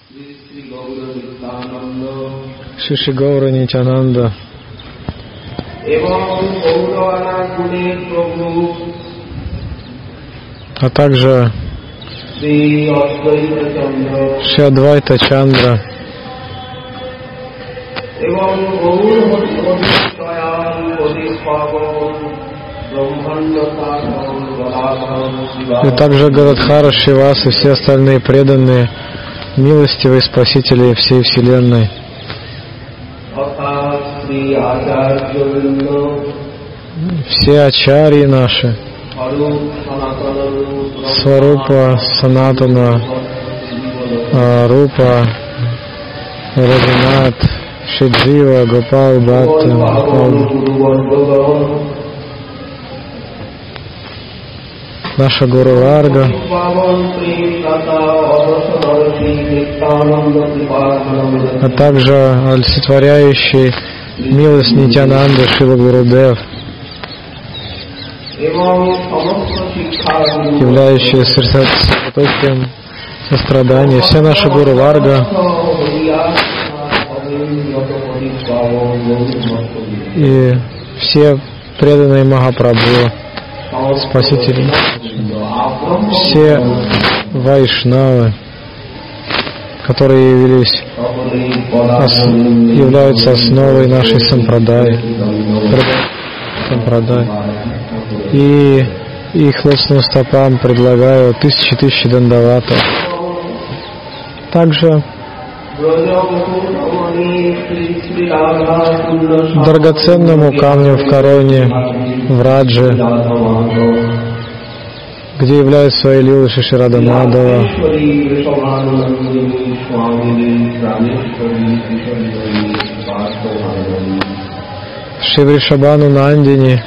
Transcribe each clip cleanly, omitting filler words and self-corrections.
Шри Гаура Нитянанда, а также Шри Адвайта Чандра, и также Гададхара, Шривас и все остальные преданные, милостивые спасители всей Вселенной. Все ачарьи наши, Сварупа, Санатана, Рупа, Рагунат, Шиджива, Гопал, Бхатта, наша Гуру Варга, а также олицетворяющий милость Нитянанды Шрила Гурудев, являющие средоточием сострадания, все наши Гуру Варга и все преданные Махапрабху, спасители, все вайшнавы, которые являются основой нашей сампрадай, и их лотосным стопам предлагаю тысячи дандаватов. Также драгоценному камню в короне Враджи, где являют свои лилы Шри Рада Мадхава, Шри Вришабхану Нандини,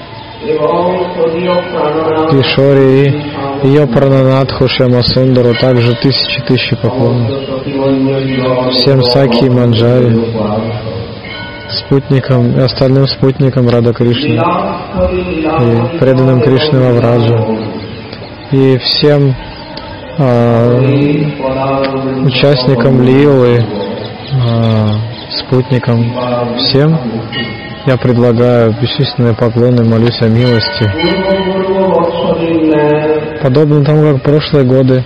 Кишори и ее Прананатху Шьямасундару, также тысячи поклонов. Всем Саки и Манджари, спутникам и остальным спутникам Рада Кришны и преданным Кришны во Враджа, и всем участникам Лилы, спутникам, всем я предлагаю бесчисленные поклоны, молюсь о милости. Подобно тому, как в прошлые годы.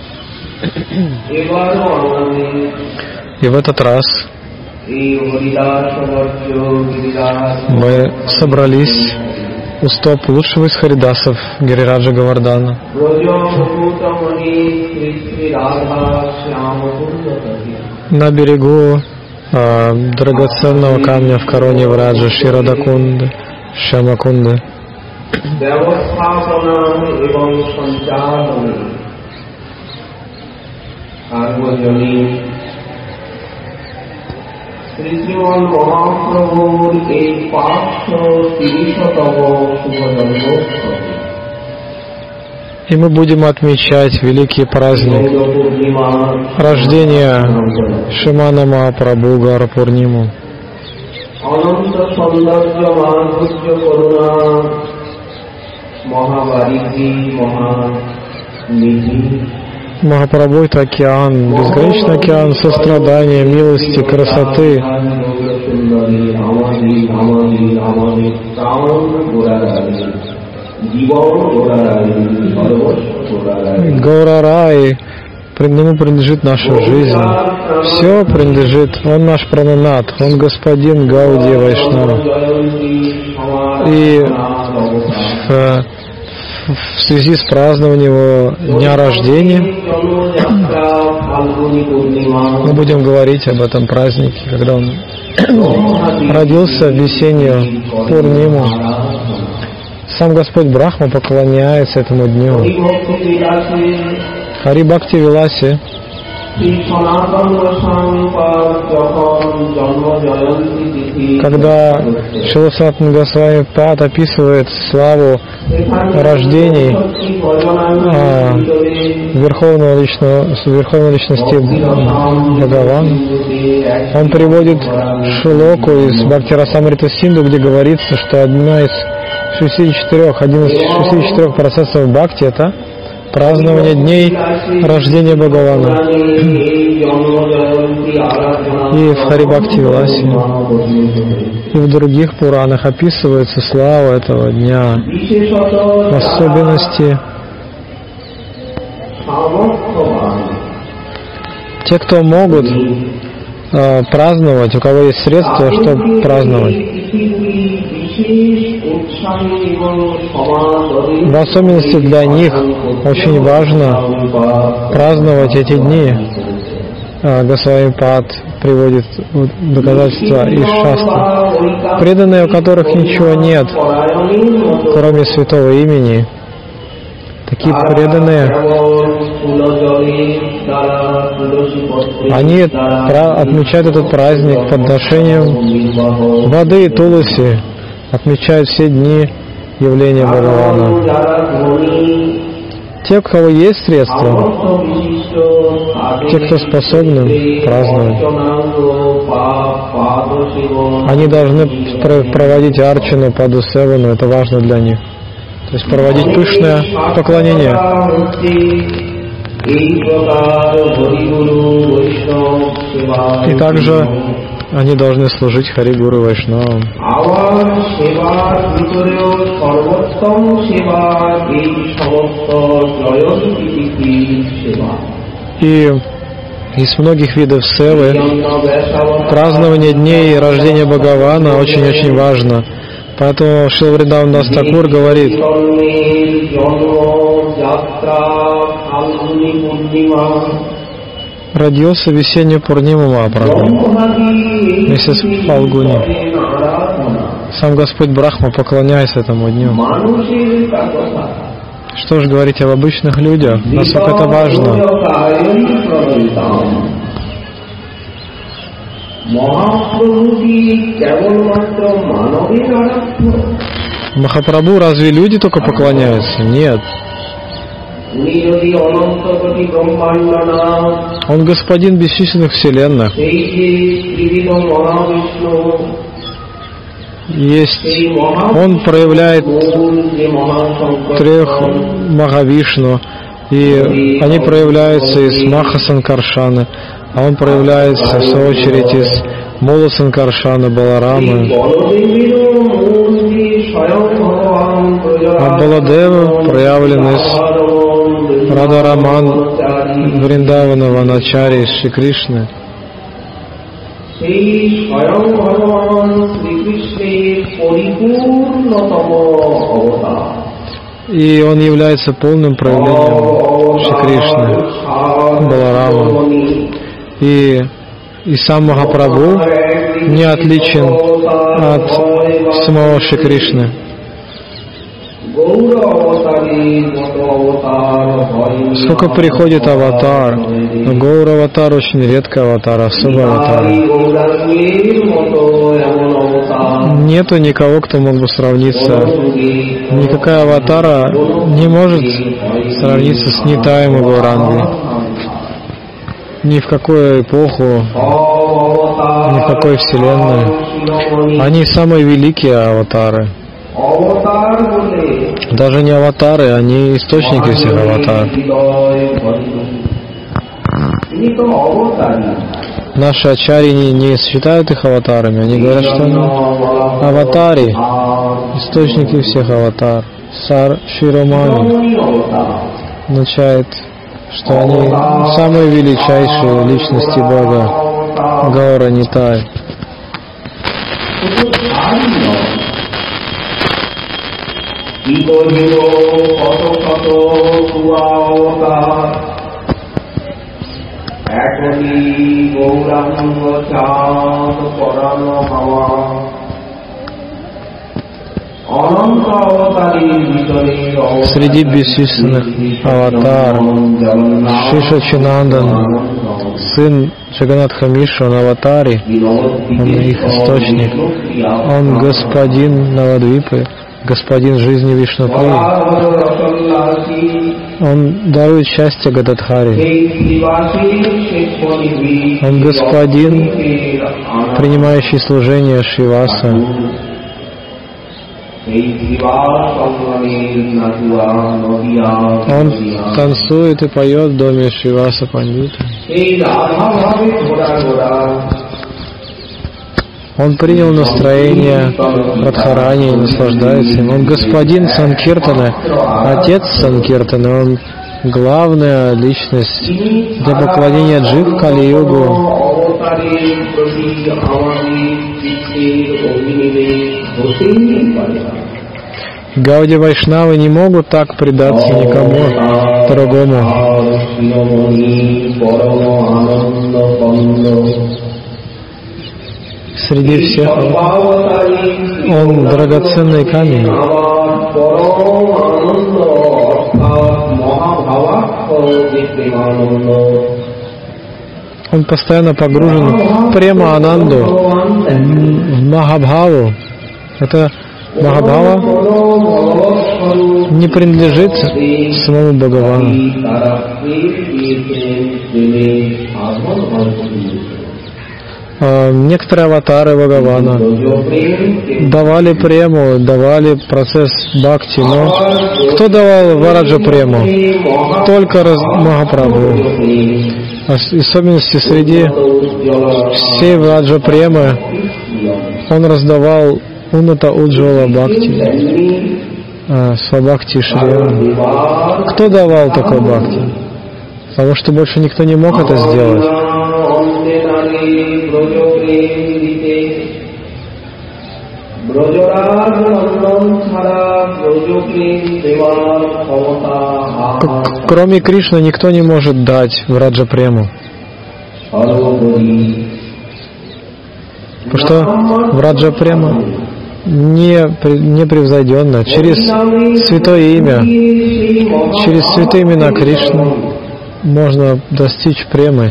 И в этот раз мы собрались у стоп лучшего из харидасов Гирираджа Говардхана, на берегу драгоценного камня в короне Враджа Шри Радакунды, Шьямакунды. И мы будем отмечать великий праздник рождения Шримана Махапрабху Гаура-Пурниму. Махапрабху — это океан, безграничный океан сострадания, милости, красоты. Гаура-рай, ему принадлежит наша жизнь. Все принадлежит. Он наш Прананат, он господин Гауди Вайшнава. И в связи с празднованием его дня рождения мы будем говорить об этом празднике, когда он родился в весеннюю Пурниму. Сам Господь Брахма поклоняется этому дню. Хари Бхакти Виласе когда Шрила Санатана Госвами Пад описывает славу рождений верховной личности Бхагавана, он приводит шлоку из Бхакти Расамрита Синду, где говорится, что один из 64 процессов Бхакти — это празднование дней рождения Бхагавана. И в Харибхакти-виласе, и в других Пуранах описывается слава этого дня. В особенности те, кто могут праздновать, у кого есть средства, чтобы праздновать. В особенности для них очень важно праздновать эти дни. Госвами Пад приводит доказательства из Шастры. Преданные, у которых ничего нет, кроме святого имени, такие преданные, они отмечают этот праздник подношением воды и туласи, отмечают все дни явления Бхагавана. Те, у кого есть средства, те, кто способны праздновать, они должны проводить арчану, падусевану, это важно для них. То есть проводить пышное поклонение. И также они должны служить Хари Гуру Вайшнавам. И из многих видов севы празднование дней рождения Бхагавана очень-очень важно. Поэтому Шрила Вриндаван Дас Такур говорит: родился весеннюю Пурниму Махапрабху, месяц Фалгуни. Сам Господь Брахма поклоняется этому дню. Что же говорить об обычных людях, насколько это важно. Махапрабху разве люди только поклоняются? Нет. Он господин бесчисленных вселенных. Он проявляет трех Махавишну, и они проявляются из Маха Санкаршаны, а он проявляется в свою очередь из Мула Санкаршаны, Баларамы. А Баладева проявлен из Радhaраman Вриндавана Ваначари Шри Кришны. И он является полным проявлением Шри Кришны, Баларама. И сам Махапрабху не отличен от самого Шри Кришны. Сколько приходит аватар, но Гаура-аватар очень редкий аватар, особый аватар. Нету никого, кто мог бы сравниться. Никакая аватара не может сравниться с Нитаем и Гауранги. Ни в какую эпоху, ни в какой вселенной. Они самые великие аватары. Даже не аватары, они источники всех аватаров. Наши ачарьи не считают их аватарами, они говорят, что они аватари, источники всех аватар. Сар Широмани означает, что они самые величайшие личности Бога, Гаура Нитай. Среди бесчисленных аватар Шиша Чинандан, сын Джаганатха Миши, он аватари, он их источник, он господин Навадвипы, господин жизни Вишнуприи. Он дарует счастье Гададхари. Он господин, принимающий служение Шриваса. Он танцует и поет в доме Шриваса Пандита. Он принял настроение Радхарани и наслаждается им. Он господин Санкиртана, отец Санкиртана, он главная личность для поклонения джив Кали-югу. Гауди Вайшнавы не могут так предаться никому другому. Среди всех он драгоценный камень. Он постоянно погружен в према-ананду, в Махабхаву. Это Махабхава не принадлежит самому Бхагавану. Некоторые аватары Бхагавана давали прему, давали процесс бхакти, но кто давал Вараджа прему? Только Махапрабху. Особенности среди всей Вараджа премы он раздавал Уната Уджвала Бхакти, Свабхакти Шриям. Кто давал такой бхакти? Потому что больше никто не мог это сделать. Кроме Кришны никто не может дать Враджа прему. Потому что Враджа према непревзойденно. Через святое имя, через святые имена Кришны можно достичь премы.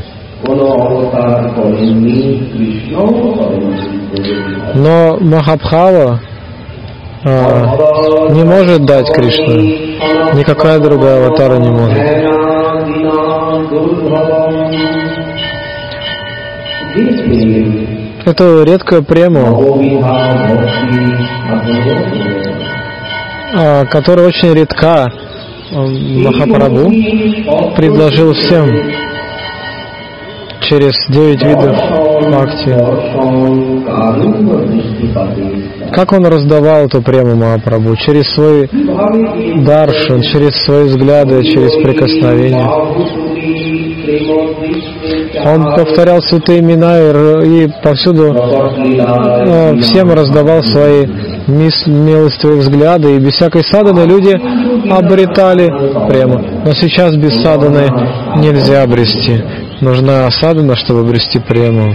Но Махабхава не может дать Кришну. Никакая другая аватара не может. Эту редкую прему, которая очень редка, Махапрабху предложил всем через 9 видов бхакти. Как он раздавал эту прему Махапрабху? Через свой даршан, через свои взгляды, через прикосновения. Он повторял святые имена и повсюду всем раздавал свои милостивые взгляды, и без всякой садханы люди обретали прему. Но сейчас без садханы нельзя обрести. Нужна садхана, чтобы обрести прему.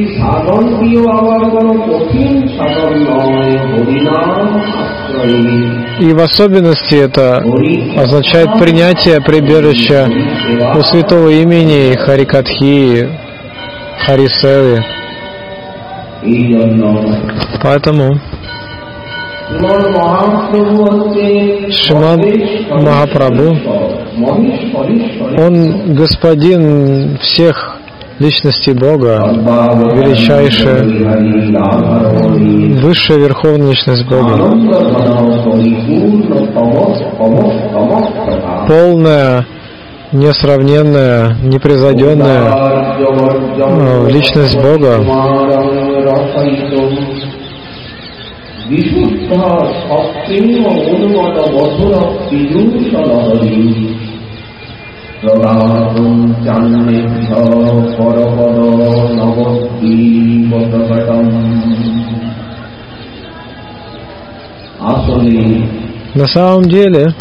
И в особенности это означает принятие прибежища у святого имени Харикатхи, Харисевы. Поэтому Шримад Махапрабху, он господин всех личностей Бога, величайшая, высшая верховная личность Бога, полная, несравненная, непревзойденная личность Бога. На самом деле,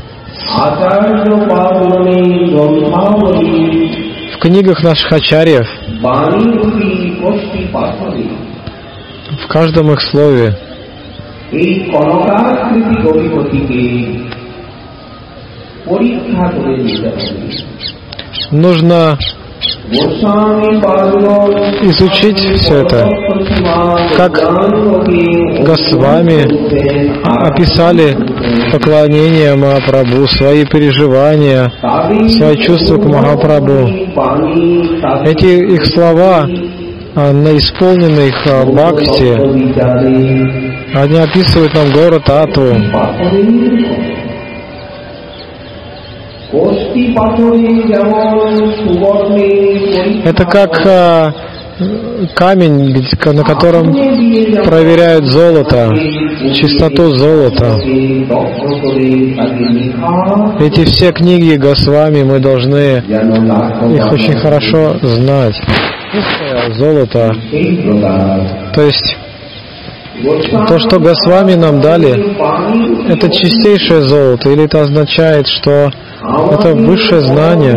в книгах наших ачарьев, в каждом их слове нужно изучить все это, как Госвами описали поклонение Махапрабху, свои переживания, свои чувства к Махапрабху. Эти их слова исполненных бхакти. Они описывают нам Гаура Татву. Это как камень, на котором проверяют золото, чистоту золота. Эти все книги Госвами, мы должны их очень хорошо знать. Чистое золото, то есть то, что Госвами нам дали, это чистейшее золото, или это означает, что это высшее знание.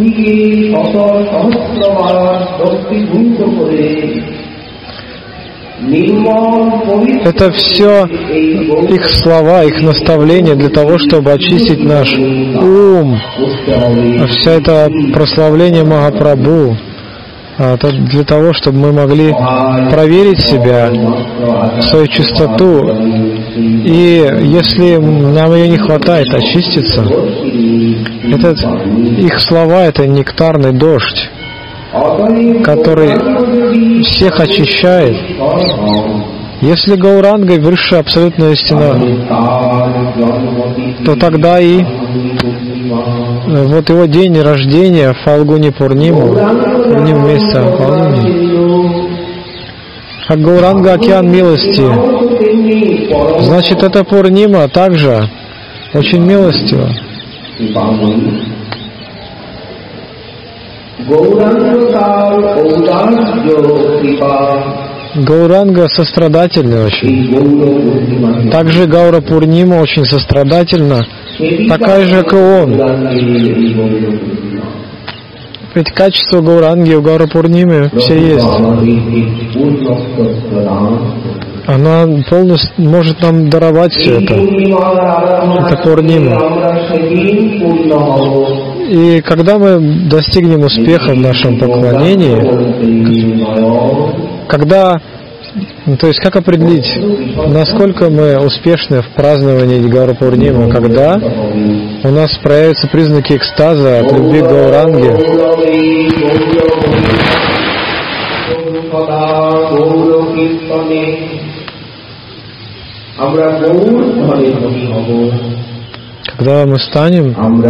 Это все их слова, их наставления для того, чтобы очистить наш ум. Все это прославление Махапрабху. Это для того, чтобы мы могли проверить себя, свою чистоту, и если нам ее не хватает, очиститься. Их слова — это нектарный дождь, который всех очищает. Если Гауранга — высшая абсолютная истина, то тогда и вот его день рождения, Фалгуни Пурниму, Пурним месяца Фалгуни, как Гауранга — океан милости, значит, это Пурнима также очень милостива. Гауранга сострадательный очень. Также Гаура Пурнима очень сострадательна, такая же, как и он. Ведь качество Гауранги у Гаура Пурнимы все есть. Она полностью может нам даровать все это. Это Пурнима. И когда мы достигнем успеха в нашем поклонении, то есть как определить, насколько мы успешны в праздновании Гаура Пурнимы, когда у нас проявятся признаки экстаза от любви к Гауранге. Когда мы станем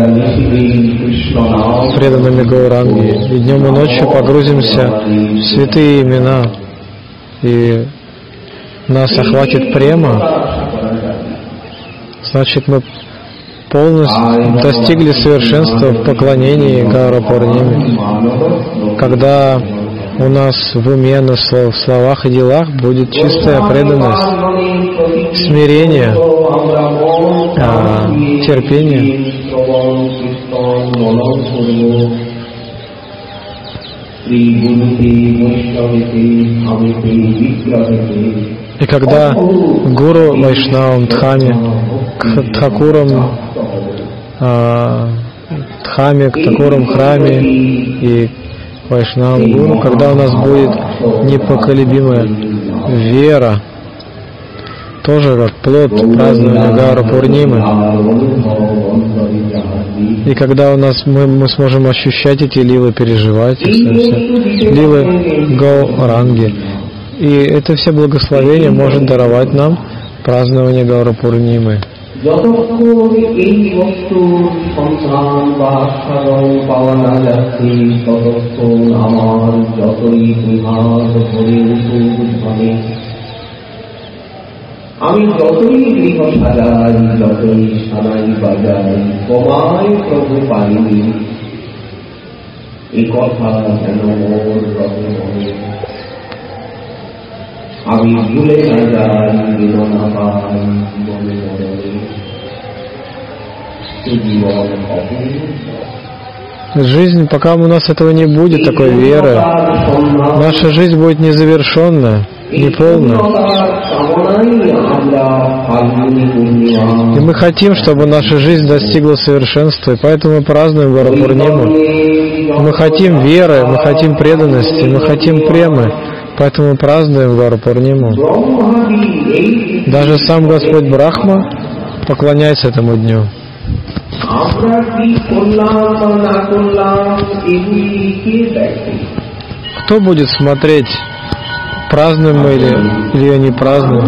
преданными Гауранги и днем и ночью погрузимся в святые имена, и нас охватит према, значит, мы полностью достигли совершенства в поклонении Гаура Пурниме. Когда у нас в уме, в словах и делах будет чистая преданность, смирение, терпение. И когда Гуру Вайшнавам Дхаме, к Тхакурам Дхаме, к Тхакурам Храме и Вайшнавам Гуру, когда у нас будет непоколебимая вера, тоже как плод празднования Гаура Пурнимы. И когда у нас мы сможем ощущать эти лилы, переживать лилы Гауранги. И это все благословение может даровать нам празднование Гаура Пурнимы. আমি যতই গৃহ সাজাই, যতই সানাই বাজাই, তোমায় প্রভু পাইনি, এই কথা যেন মোর রবে মনে। আমি ভুলে না যাই, দিন না পাই মনে মনে, জীবন Жизнь, пока у нас этого не будет, такой веры, наша жизнь будет незавершенная, неполная. И мы хотим, чтобы наша жизнь достигла совершенства, и поэтому мы празднуем Гаура Пурниму. Мы хотим веры, мы хотим преданности, мы хотим премы, поэтому мы празднуем Гаура Пурниму. Даже сам Господь Брахма поклоняется этому дню. кто будет смотреть, празднуем мы или ее не празднуем?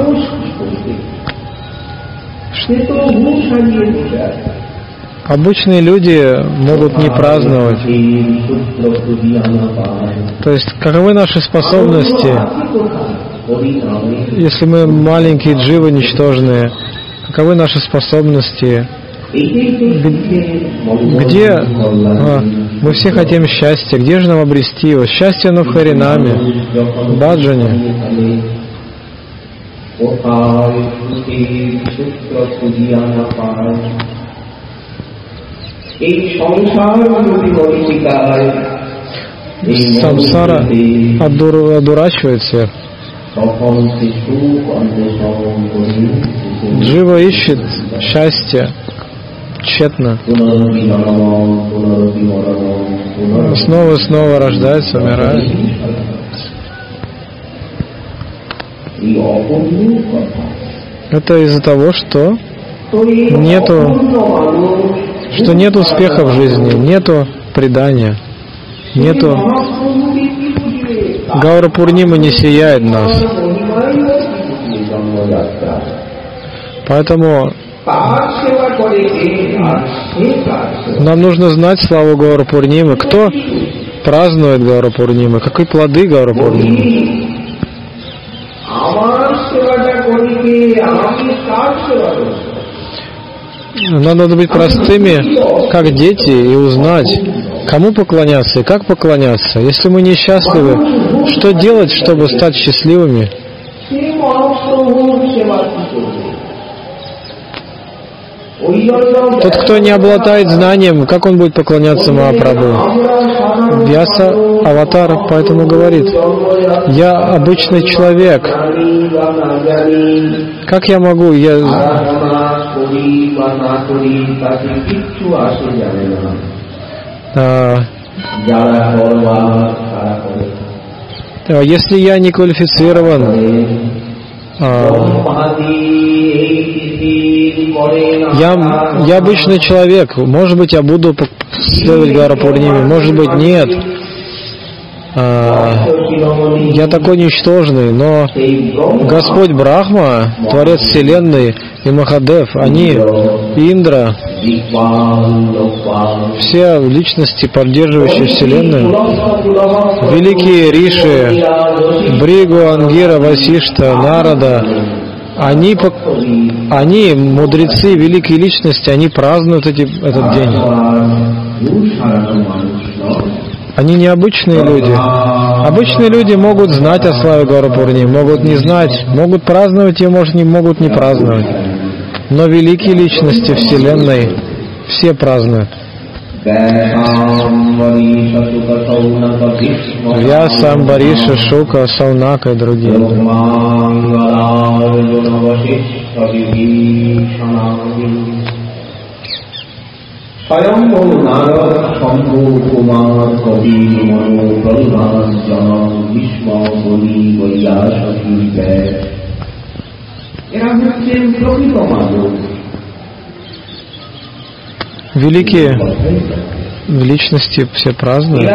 Обычные люди могут не праздновать. То есть, каковы наши способности, если мы маленькие дживы, ничтожные, каковы наши способности, где мы все хотим счастья, где же нам обрести его? Счастье оно в Харинаме, в баджане. Самсара одурачивает всех. Джива ищет счастье тщетно. Снова и снова рождается, умирает. Это из-за того, что нет успеха в жизни, нету предания, нету Гаура Пурнима не сияет в нас. Поэтому нам нужно знать славу Гаура Пурнимы. Кто празднует Гаура Пурнимы? Какие плоды Гаура Пурнимы? Нам надо быть простыми, как дети, и узнать, кому поклоняться и как поклоняться. Если мы несчастливы, что делать, чтобы стать счастливыми? Тот, кто не обладает знанием, как он будет поклоняться Махапрабху? Вьяса Аватар поэтому говорит: я обычный человек. Как я могу? Если я не квалифицирован, я обычный человек. Может быть, я буду следовать Гаура Пурниме, может быть, нет. Я такой ничтожный, но Господь Брахма, Творец Вселенной, и Махадев, они, Индра, все личности, поддерживающие Вселенную, великие Риши, Бригу, Ангира, Васишта, Нарада, они мудрецы, великие личности, они празднуют этот день. Они необычные люди. Обычные люди могут знать о славе Гаура Пурнимы, могут не знать, могут праздновать ее, может, не могут не праздновать. Но великие личности Вселенной все празднуют. Вьяса, Амбариша, Шука, Саунака и другие. স্বয়ংভূ নারদ শম্ভু কুমার কবি মনো প্রহ্লাদ জন ভীষ্ম বলি বৈয়াসী ব্যাস, এরা হচ্ছেন প্রকৃত মানব। Великие личности все празднуют.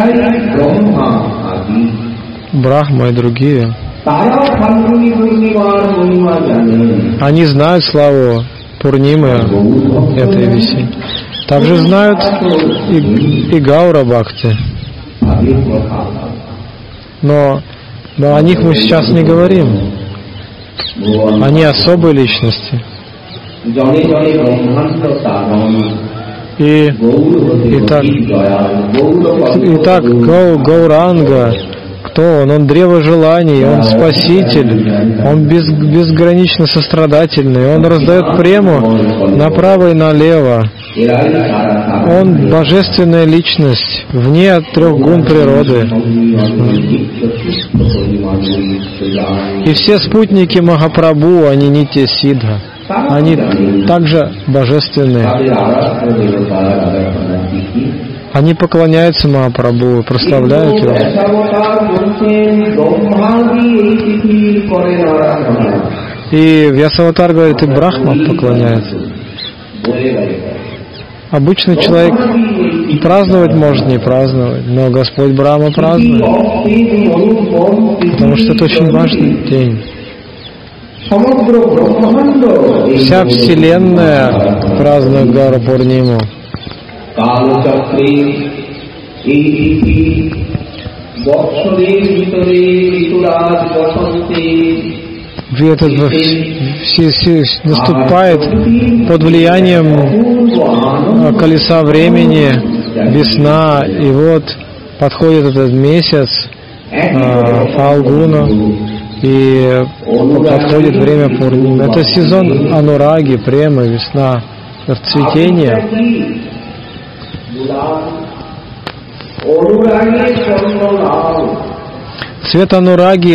Брахма и другие. Они знают славу Пурнимы этой весны. Также знают и Гаура Бхакти. Но о них мы сейчас не говорим. Они особые личности. Итак, Гауранга, кто он? Он древо желаний, он спаситель, он безгранично сострадательный, он раздает прему направо и налево. Он божественная личность, вне от 3 гун природы. И все спутники Махапрабху, они нитья сидха, они также божественные. Они поклоняются Махапрабху, прославляют его. И Вьясаватар говорит, и Брахма поклоняется. Обычный человек праздновать может не праздновать, но Господь Брахма празднует, потому что это очень важный день. Вся Вселенная празднует Гаура Пурниму. Этот наступает под влиянием колеса времени, весна, и вот подходит этот месяц Фалгуна, и подходит время Пурнимы. Это сезон анураги, премы, весна, цветения. Цвет анураги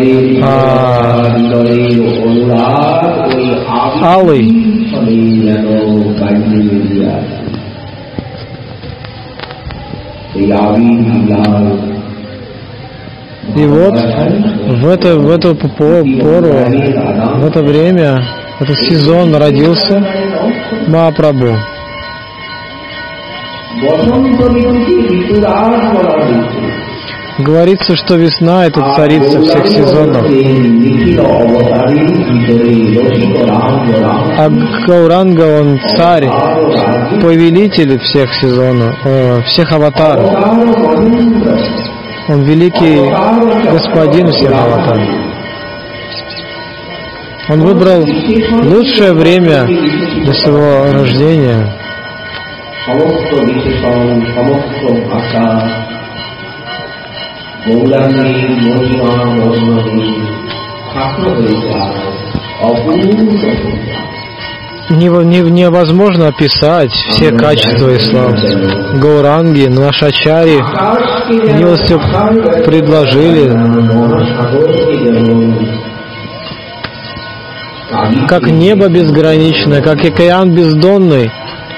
алый. И вот в эту пору, в это время, в этот сезон родился Махапрабху. Говорится, что весна — это царица всех сезонов. А Гауранга, он царь, повелитель всех сезонов, всех аватаров. Он великий господин всех аватаров. Он выбрал лучшее время для своего рождения. Невозможно описать все качества и славы Гауранги. Наши ачарьи милостью предложили, как небо безграничное, как океан бездонный,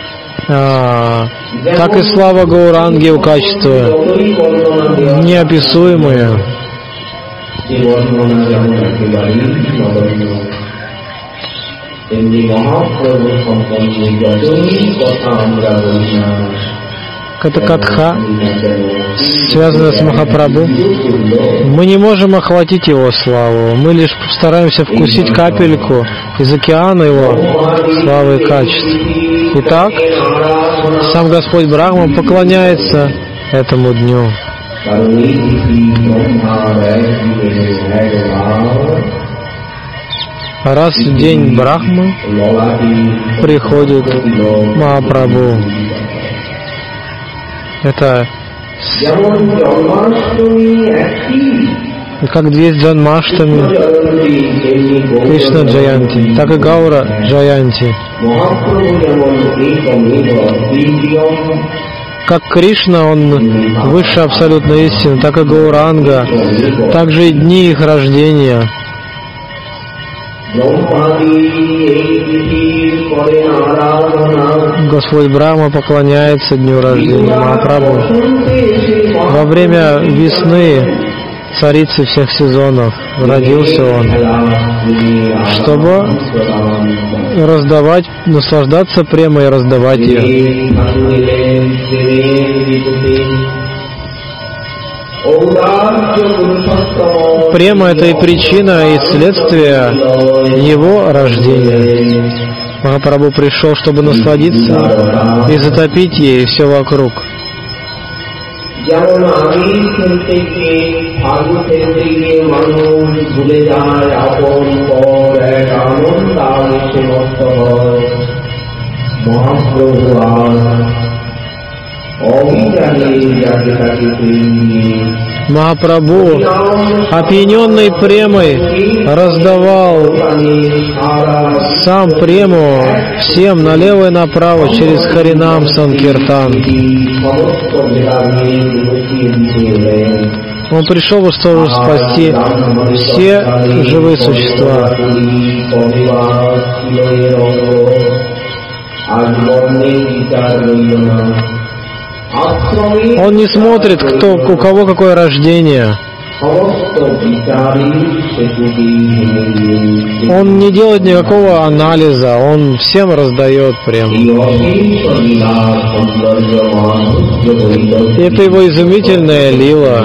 так и слава Гауранги, его качества неописуемые. Это катха, связанная с Махапрабху. Мы не можем охватить его славу, мы лишь стараемся вкусить капельку из океана его славы и качеств. Итак, сам Господь Брахма поклоняется этому дню. Раз в день Брахмы приходит Махапрабху. Это как есть Джанмаштами, Кришна Джаянти, так и Гаура Джаянти. Как Кришна, он высшая абсолютная истина, так и Гауранга, также и дни их рождения. Господь Брахма поклоняется дню рождения Махапрабху. Во время весны, царицы всех сезонов, родился он, чтобы раздавать, наслаждаться премой и раздавать ее. Према — это и причина, и следствие его рождения. Махапрабху пришел, чтобы насладиться и затопить ей все вокруг. Махапрабху, опьяненный премой, раздавал сам прему всем налево и направо через Харинам Санкиртан. Он пришел, чтобы спасти все живые существа. Он не смотрит, у кого какое рождение. Он не делает никакого анализа, он всем раздает прям. Это его изумительная лила.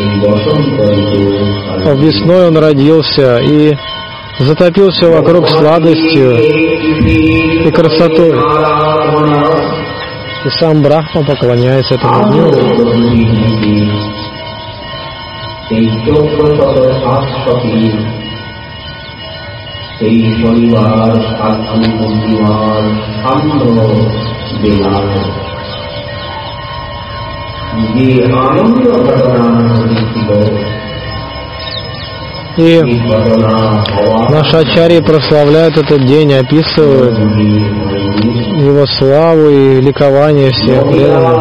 Весной он родился и затопился вокруг сладостью и красотой. И сам Брахма поклоняется этому дню. И наши ачарьи прославляют этот день, описывают его славу и ликование всех преданных.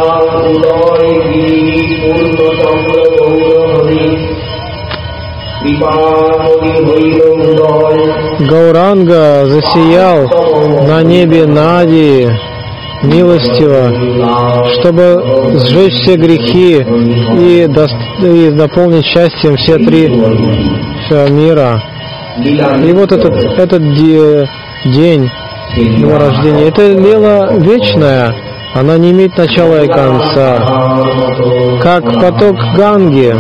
Гауранга засиял на небе Нади милостиво, чтобы сжечь все грехи и наполнить счастьем все три мира. И вот этот день его рождения, это лила вечная, она не имеет начала и конца, как поток Ганги.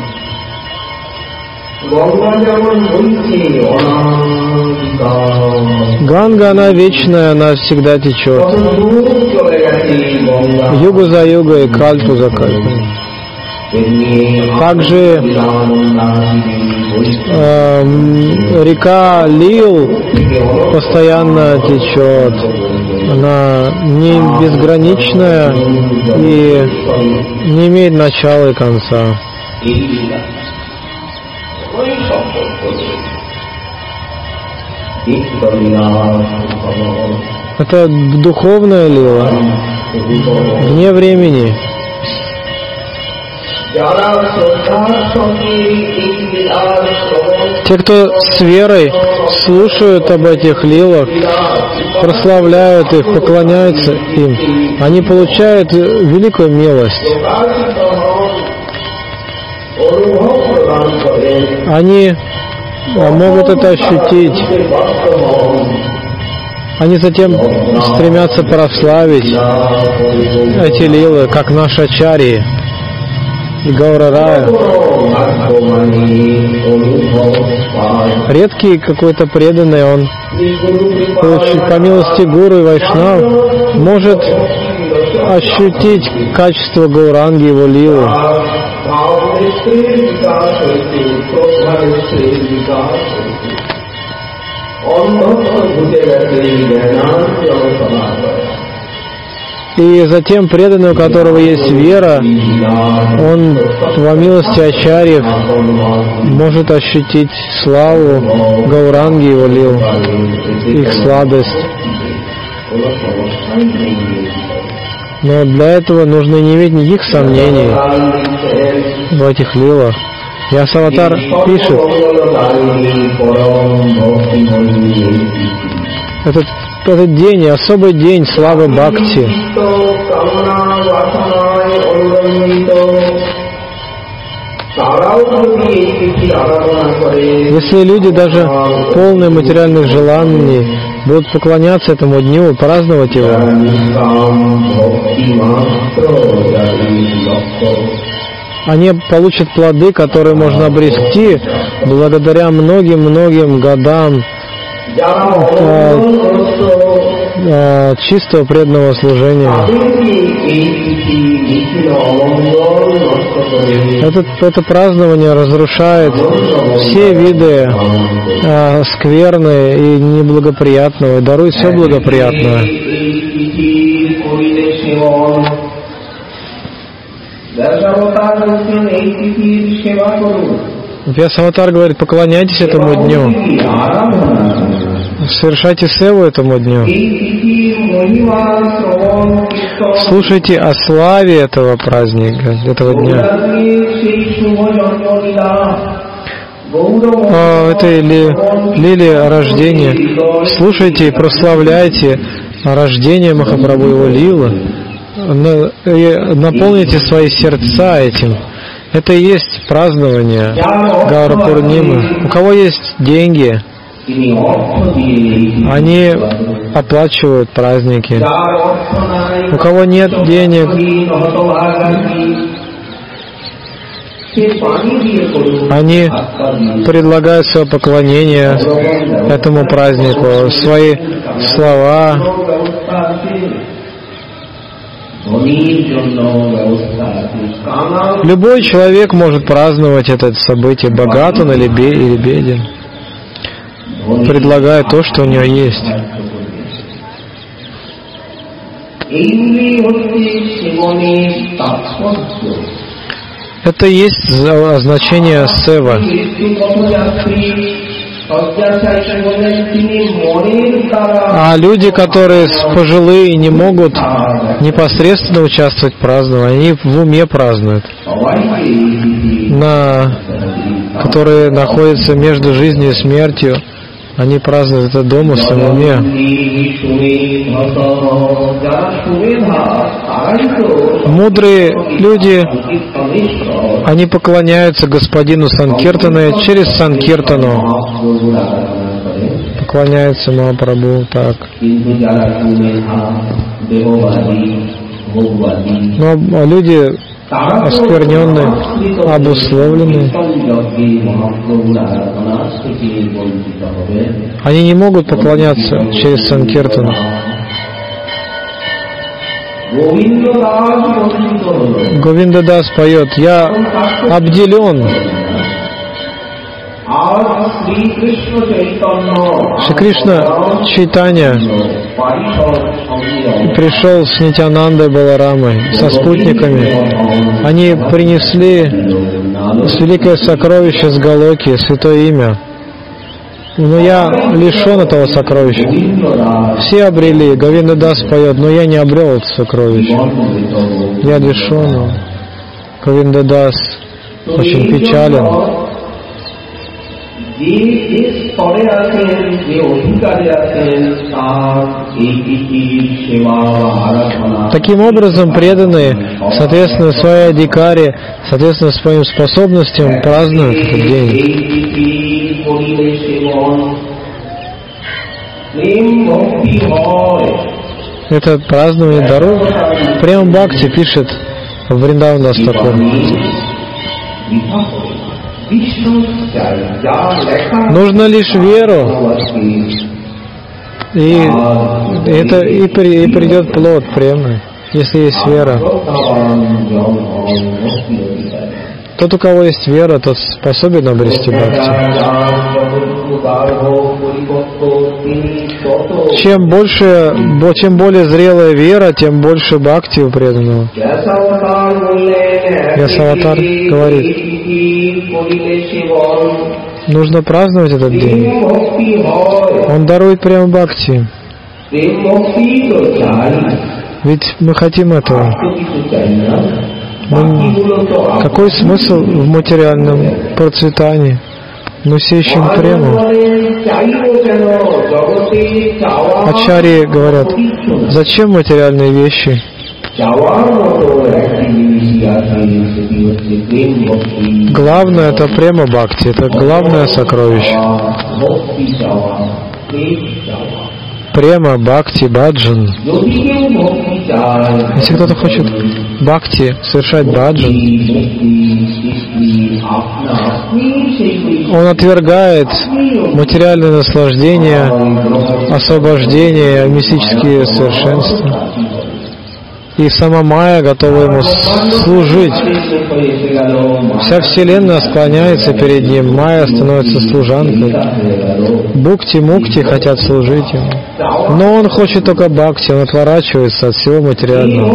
Ганга, она вечная, она всегда течет. Югу за югой, кальпу за кальпой. Также река Лил постоянно течет. Она не безграничная и не имеет начала и конца. Это духовная лила, вне времени. Те, кто с верой слушают об этих лилах, прославляют их, поклоняются им, они получают великую милость. Они могут это ощутить. Они затем стремятся прославить эти лилы, как наши ачарьи и Гаурарая. Редкий какой-то преданный, он по милости гуру и вайшнав может ощутить качество Гауранги, его лилы. И затем преданный, у которого есть вера, он во милости ачарьев может ощутить славу Гауранги, его лил, их сладость. Но для этого нужно не иметь никаких сомнений в этих лилах. Ясаватар пишет, этот день, особый день славы Бхакти. Если люди даже полные материальных желаний будут поклоняться этому дню, праздновать его, они получат плоды, которые можно обрести благодаря многим-многим годам чистого преданного служения. Это празднование разрушает все виды скверны и неблагоприятного, и дарует все благоприятное. Вьясаватар говорит, поклоняйтесь этому дню, совершайте севу этому дню, слушайте о славе этого праздника, этого дня, о этой лиле рождения. Слушайте и прославляйте рождение Махапрабху, его лилы, и наполните свои сердца этим. Это и есть празднование Гаура Пурнимы. У кого есть деньги, они оплачивают праздники. У кого нет денег, они предлагают свое поклонение этому празднику, свои слова. Любой человек может праздновать это событие, богат он или беден, предлагая то, что у него есть. Это и есть значение сева. А люди, которые пожилые, не могут непосредственно участвовать в праздновании, они в уме празднуют, которые находятся между жизнью и смертью. Они празднуют это дома в своем уме. Мудрые люди, они поклоняются Господину Санкиртана через Санкиртану. Поклоняются Махапрабху так. Но люди оскверненные, обусловленные, они не могут поклоняться через Санкиртану. Говинда Дас поет: «Я обделен». Шри Кришна Чайтанья пришел с Нитьянандой Баларамой, со спутниками. Они принесли великое сокровище с Галоки, святое имя. Но я лишен этого сокровища. Все обрели, Говинда Дас поет, но я не обрел это сокровище. Я лишен. Говинда Дас очень печален. Таким образом, преданные, соответственно, своей адикаре, соответственно, своим способностям празднуют этот день. Это празднование даров. Прямо Бхакти пишет в Вриндавана Стакур. Нужно лишь веру, и придет плод премы, если есть вера. Тот, у кого есть вера, тот способен обрести бхакти. Чем более зрелая вера, тем больше бхакти у преданного. Ясаватар говорит: нужно праздновать этот день. Он дарует прямо бхакти. Ведь мы хотим этого. Какой смысл в материальном процветании? Мы все ищем прему. Ачарьи говорят: зачем материальные вещи? Главное — это према бхакти, это главное сокровище. Према, бхакти, баджан. Если кто-то хочет бхакти, совершать баджан, он отвергает материальное наслаждение, освобождение, мистические совершенства. И сама Майя готова ему служить. Вся Вселенная склоняется перед ним. Майя становится служанкой. Бхукти-мукти хотят служить ему. Но он хочет только бхакти, он отворачивается от всего материального.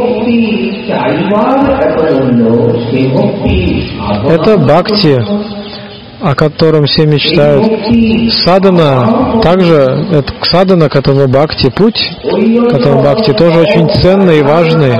Это бхакти, о котором все мечтают. Садана, также садана к этому бхакти, путь к этому бхакти тоже очень ценный и важный.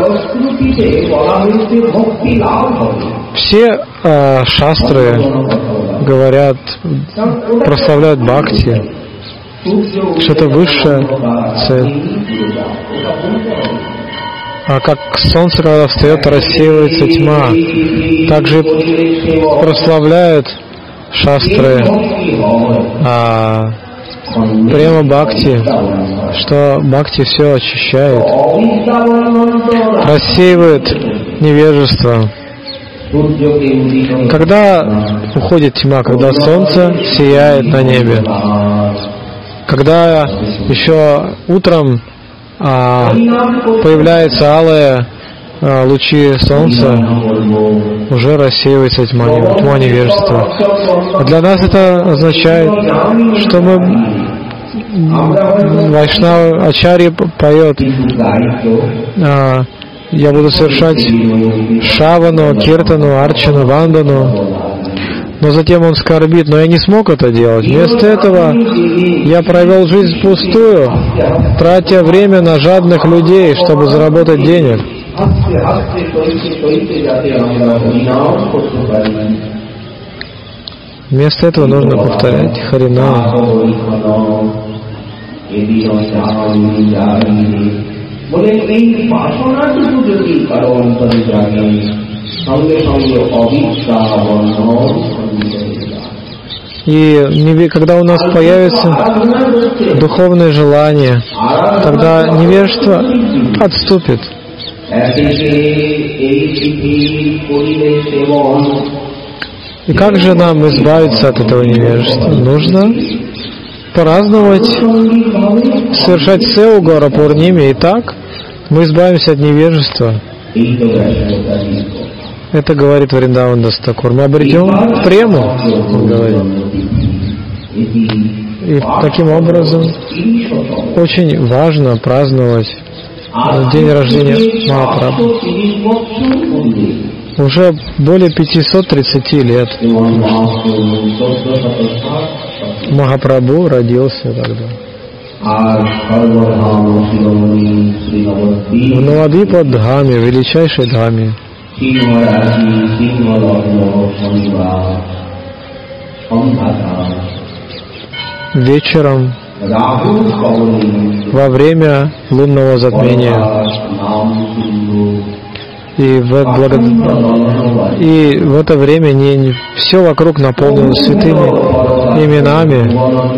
Все шастры говорят, прославляют бхакти, что это высшая цель. А как солнце, когда встает, рассеивается тьма. Также прославляют шастры према бхакти, что бхакти все очищает, рассеивает невежество. Когда уходит тьма, когда солнце сияет на небе, когда еще утром появляются алые лучи солнца, уже рассеивается тьма невежества. А для нас это означает, что мы Вайшнава Ачарья поет: я буду совершать шавану, киртану, арчану, вандану. Но затем он скорбит: но я не смог это делать. Вместо этого я провел жизнь впустую, тратя время на жадных людей, чтобы заработать денег. Вместо этого нужно повторять Харинам. И когда у нас появится духовное желание, тогда невежество отступит. И как же нам избавиться от этого невежества? Нужно праздновать, совершать Севу Гора Пурними, и так мы избавимся от невежества. Это говорит Вриндаван Дас Такур. Мы обретем прему, он говорит. И таким образом очень важно праздновать день рождения Махапрабху. Уже более 530 лет Махапрабху родился тогда. В Навадвипа-дхаме, величайшей дхаме. Вечером, во время лунного затмения, и в это время все вокруг наполнилось святыми именами.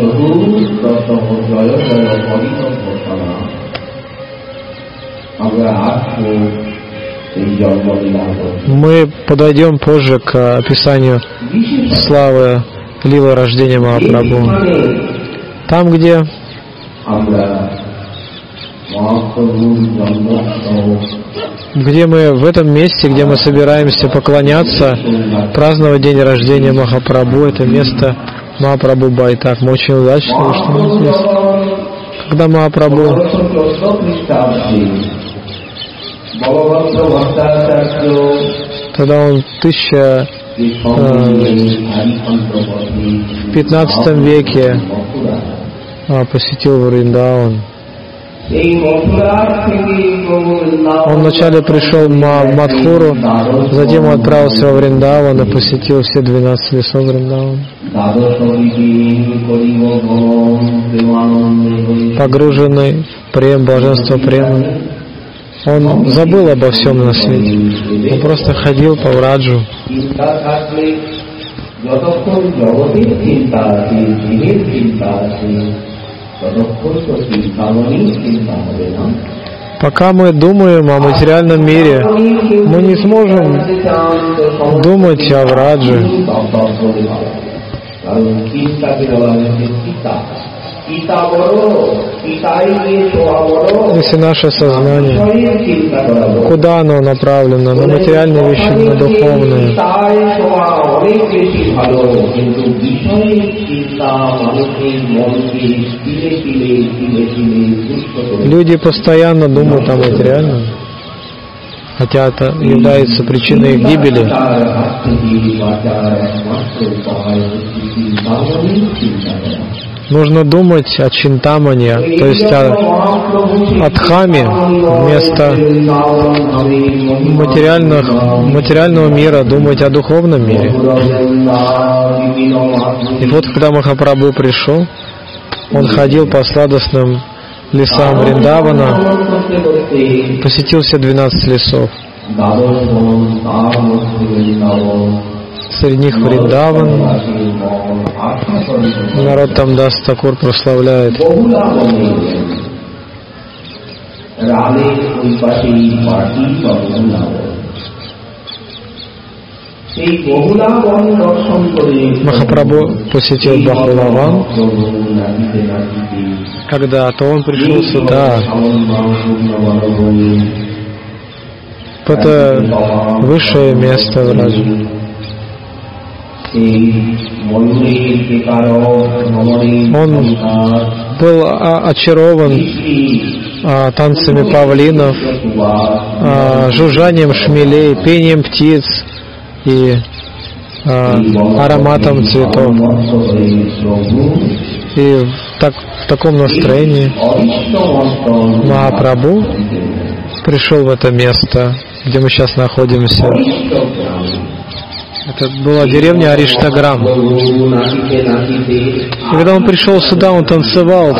Мы подойдем позже к описанию славы лилы рождения Махапрабху. Там, где мы в этом месте, где мы собираемся поклоняться, праздновать день рождения Махапрабху, это место Махапрабху Байтак. Мы очень удачливы, что мы здесь. Когда Махапрабху тогда он в 15 веке посетил Вриндаван. Он вначале пришел в Мадхуру, затем он отправился во Вриндаван и посетил все 12 лесов Вриндавана. Погруженный в прем, блаженство према, он забыл обо всем на свете. Он просто ходил по Враджу. Пока мы думаем о материальном мире, мы не сможем думать о Врадже. Если наше сознание, куда оно направлено? На материальные вещи, на духовные. Люди постоянно думают о материальном, хотя это является причиной их гибели. Нужно думать о чинтамане, то есть о дхаме, вместо материального мира думать о духовном мире. И вот когда Махапрабху пришел, он ходил по сладостным лесам Вриндавана, посетил все 12 лесов. Среди них Вриндаван. Народ там Дас Такур прославляет. Махапрабху посетил Бахулаван. Когда-то он пришел сюда. Это высшее место в Раджи. Он был очарован танцами павлинов, жужжанием шмелей, пением птиц и ароматом цветов. И в таком настроении Махапрабху пришел в это место, где мы сейчас находимся. Это была деревня Ариштаграм. И когда он пришел сюда, он танцевал.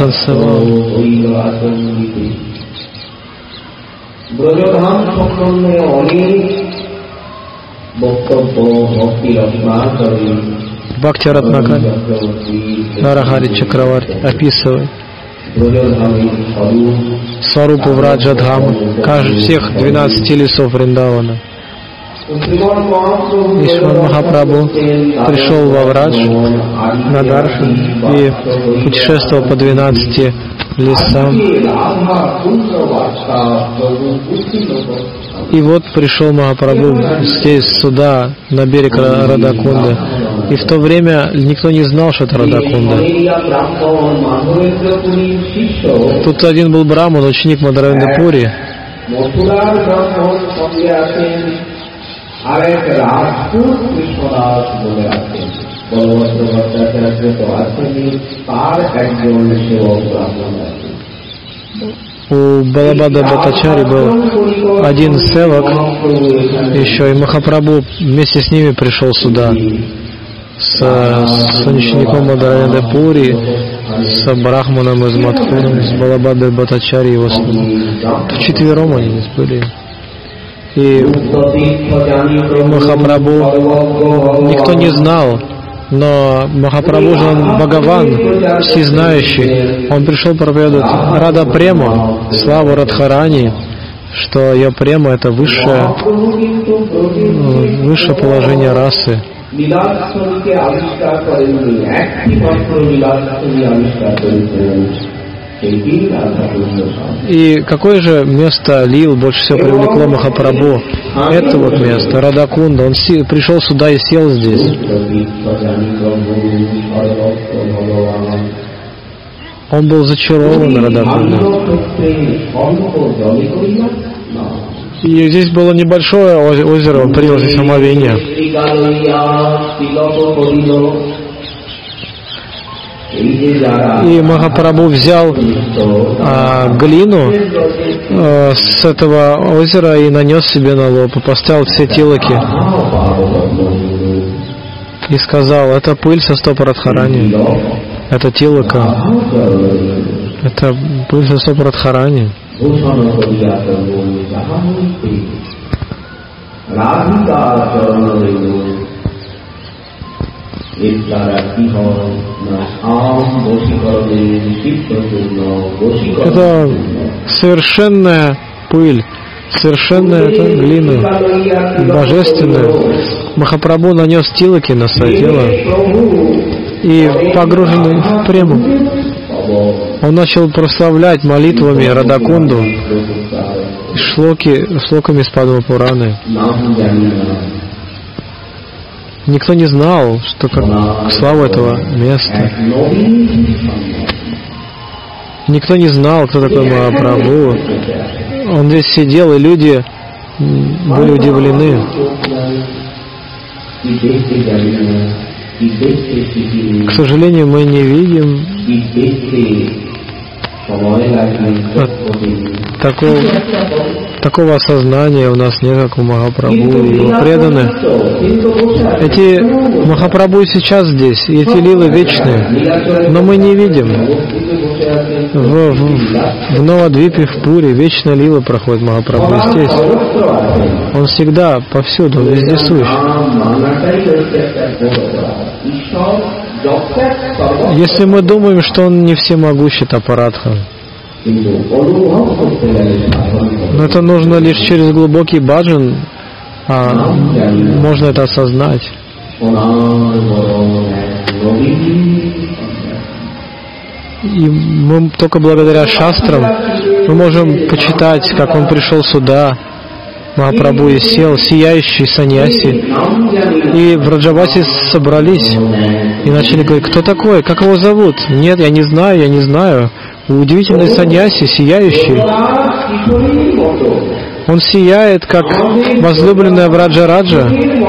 Бхакти Ратнакари Нарахари Чакраварти описывает Сварупу Враджадхаму, всех 12 лесов Вриндавана. Ишвар Махапрабху пришел во Врадж на Даршан и путешествовал по 12 лесам. И вот пришел Махапрабху здесь, сюда, на берег Радакунды. И в то время никто не знал, что это Радакунда. Тут один был браман, ученик Мадхавендра Пури. У Балабада Бхаттачари был один севак еще, и Махапрабху вместе с ними пришел сюда, с учеником Мадхавендра Пури, с Брахманом из Мадхуны, с Балабадой Бхаттачари, его вчетвером они здесь были. И Махапрабху никто не знал, но Махапрабху же он Бхагаван, всезнающий. Он пришел проповедовать Рада Прему, славу Радхарани, что ее према это высшее положение расы. И какое же место лил больше всего привлекло Махапрабху? Это вот место, Радакунда. Он пришел сюда и сел здесь. Он был зачарован Радакундой. И здесь было небольшое озеро, он принял здесь омовение. И Махапрабху взял глину с этого озера и нанес себе на лоб, и поставил все тилоки. И сказал, это пыль со стоп Радхарани. Это тилока. Это пыль со стоп Радхарани. Это совершенная пыль, совершенная это глина, божественная. Махапрабху нанес тилоки на свое тело и погруженный в прему. Он начал прославлять молитвами Радакунду, шлоками из Падма Пураны. Никто не знал, что как славу этого места. Никто не знал, кто такой Махапрабху. Он здесь сидел, и люди были удивлены. К сожалению, мы не видим такого осознания у нас нет, как у Махапрабху и его преданных. Эти Махапрабху сейчас здесь, и эти лилы вечные, но мы не видим. в Навадвипе, в Пуре, вечно лила проходит Махапрабху, естественно. Он всегда, повсюду, вездесущ. Если мы думаем, что он не всемогущий, Апарадха, но это нужно лишь через глубокий баджан, можно это осознать. И мы только благодаря шастрам мы можем почитать, как он пришел сюда, Махапрабху, и сел, сияющий саньяси. И в Враджавасе собрались и начали говорить: кто такой, как его зовут? Нет, я не знаю. Удивительный саньяси, сияющий. Он сияет, как возлюбленная Враджараджа.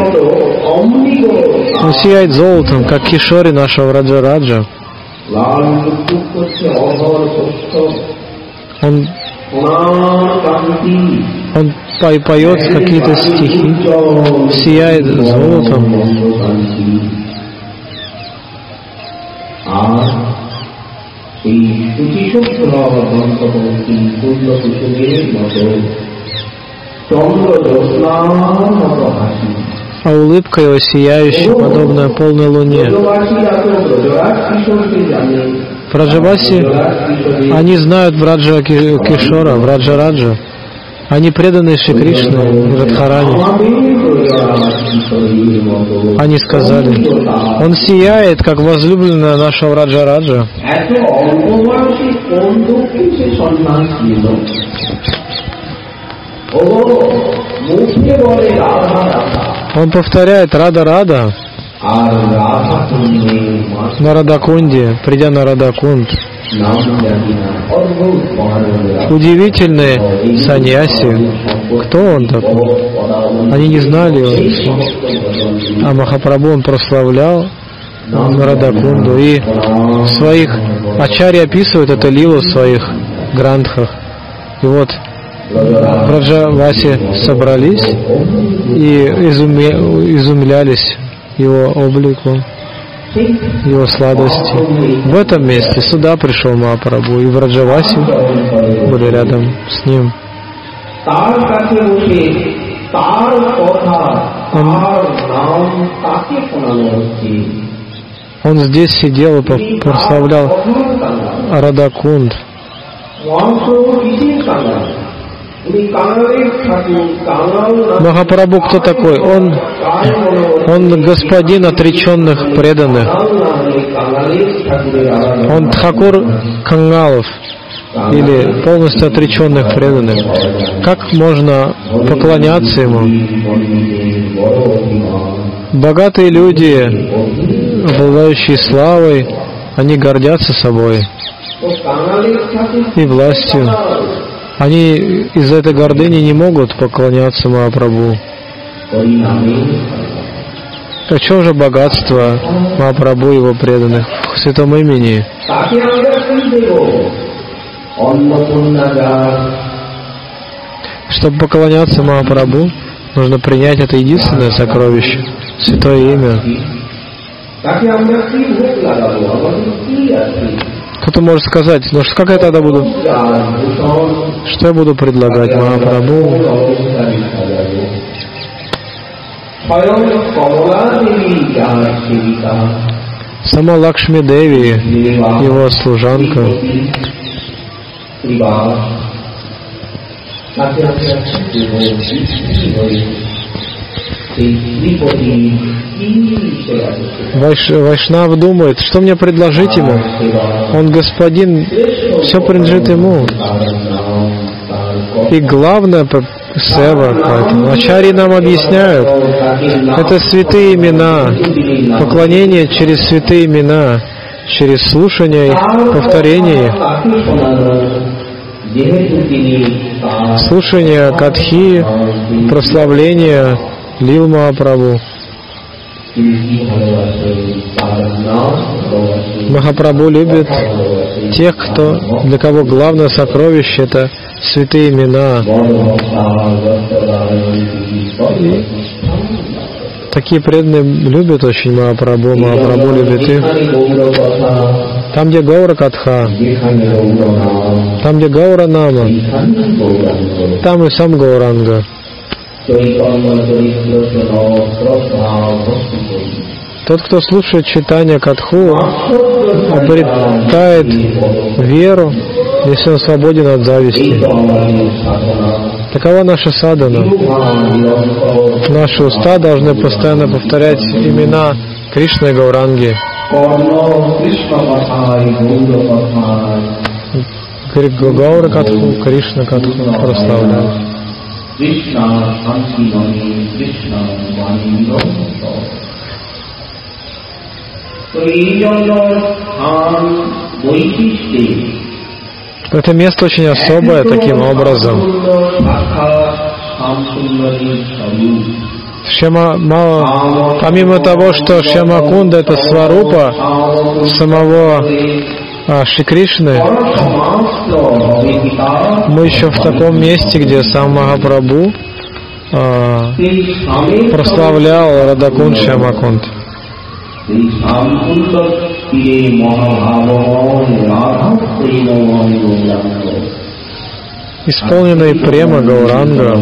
Он сияет золотом, как Кишори нашего Враджараджа. Он поет какие-то стихи, сияет золотом. А улыбка его сияющая, подобная полной луне. Враджаваси, они знают Враджа Кишора, Враджараджа. Они преданы Шри Кришне и Радхарани. Они сказали: он сияет, как возлюбленная наша Враджараджа. Он повторяет Рада-Рада на Радакунде, придя на Радакунд. Удивительные саньяси. Кто он такой? Они не знали его. А Махапрабху он прославлял на Радакунду. И в своих ачарьи описывают это лилу в своих грантхах. И вот Враджаваси собрались и изумлялись его облику, его сладости. В этом месте сюда пришел Махапрабху, и Враджаваси были рядом с ним. Он здесь сидел и прославлял Радакунд. Махапрабху кто такой? Он господин отреченных преданных. Он Тхакур Кангалов, или полностью отреченных преданных. Как можно поклоняться ему? Богатые люди, обладающие славой, они гордятся собой и властью. Они из-за этой гордыни не могут поклоняться Махапрабху. О чем же богатство Махапрабху и его преданных в святом имени? Чтобы поклоняться Махапрабху, нужно принять это единственное сокровище, святое имя. Кто-то может сказать: ну как я тогда буду? Что я буду предлагать Махапрабху? Сама Лакшми Деви, его служанка, Вайшнав думает, что мне предложить ему? Он господин, все принадлежит ему. И главное сева, поэтому ачарьи нам объясняют, это святые имена, поклонение через святые имена, через слушание и повторение, слушание катхи, прославление лил Махапрабху. Махапрабху любит тех, для кого главное сокровище — это святые имена. И такие преданные любят очень Махапрабху, Махапрабху любит их. Там, где Гаура Катха, там, где Гаура Нама, там и сам Гауранга. Тот, кто слушает читание Катху, обретает веру, если он свободен от зависти. Такова наша садхана. Наши уста должны постоянно повторять имена Кришны и Гауранги. Гаура Катху, Кришна Катху прославляют. Это место очень особое таким образом. Помимо того, что Шьяма-кунда это сварупа самого Шри Кришны, мы еще в таком месте, где сам Махапрабху прославлял Радакунд Шьяма-кунд. Исполненный према Гауранга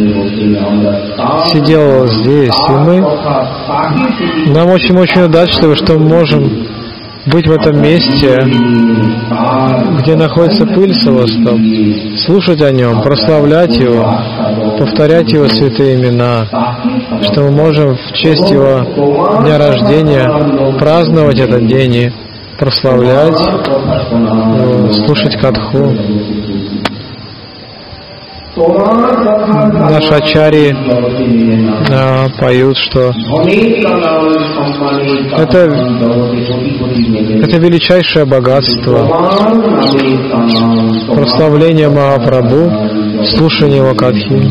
сидел здесь, и нам очень удачно, что мы можем быть в этом месте, где находится пыль Савастав, слушать о нем, прославлять его, повторять его святые имена, что мы можем в честь его дня рождения праздновать этот день и прославлять, слушать Катху. Наши ачарьи поют, что это величайшее богатство, прославление Махапрабху, слушание его Катхи.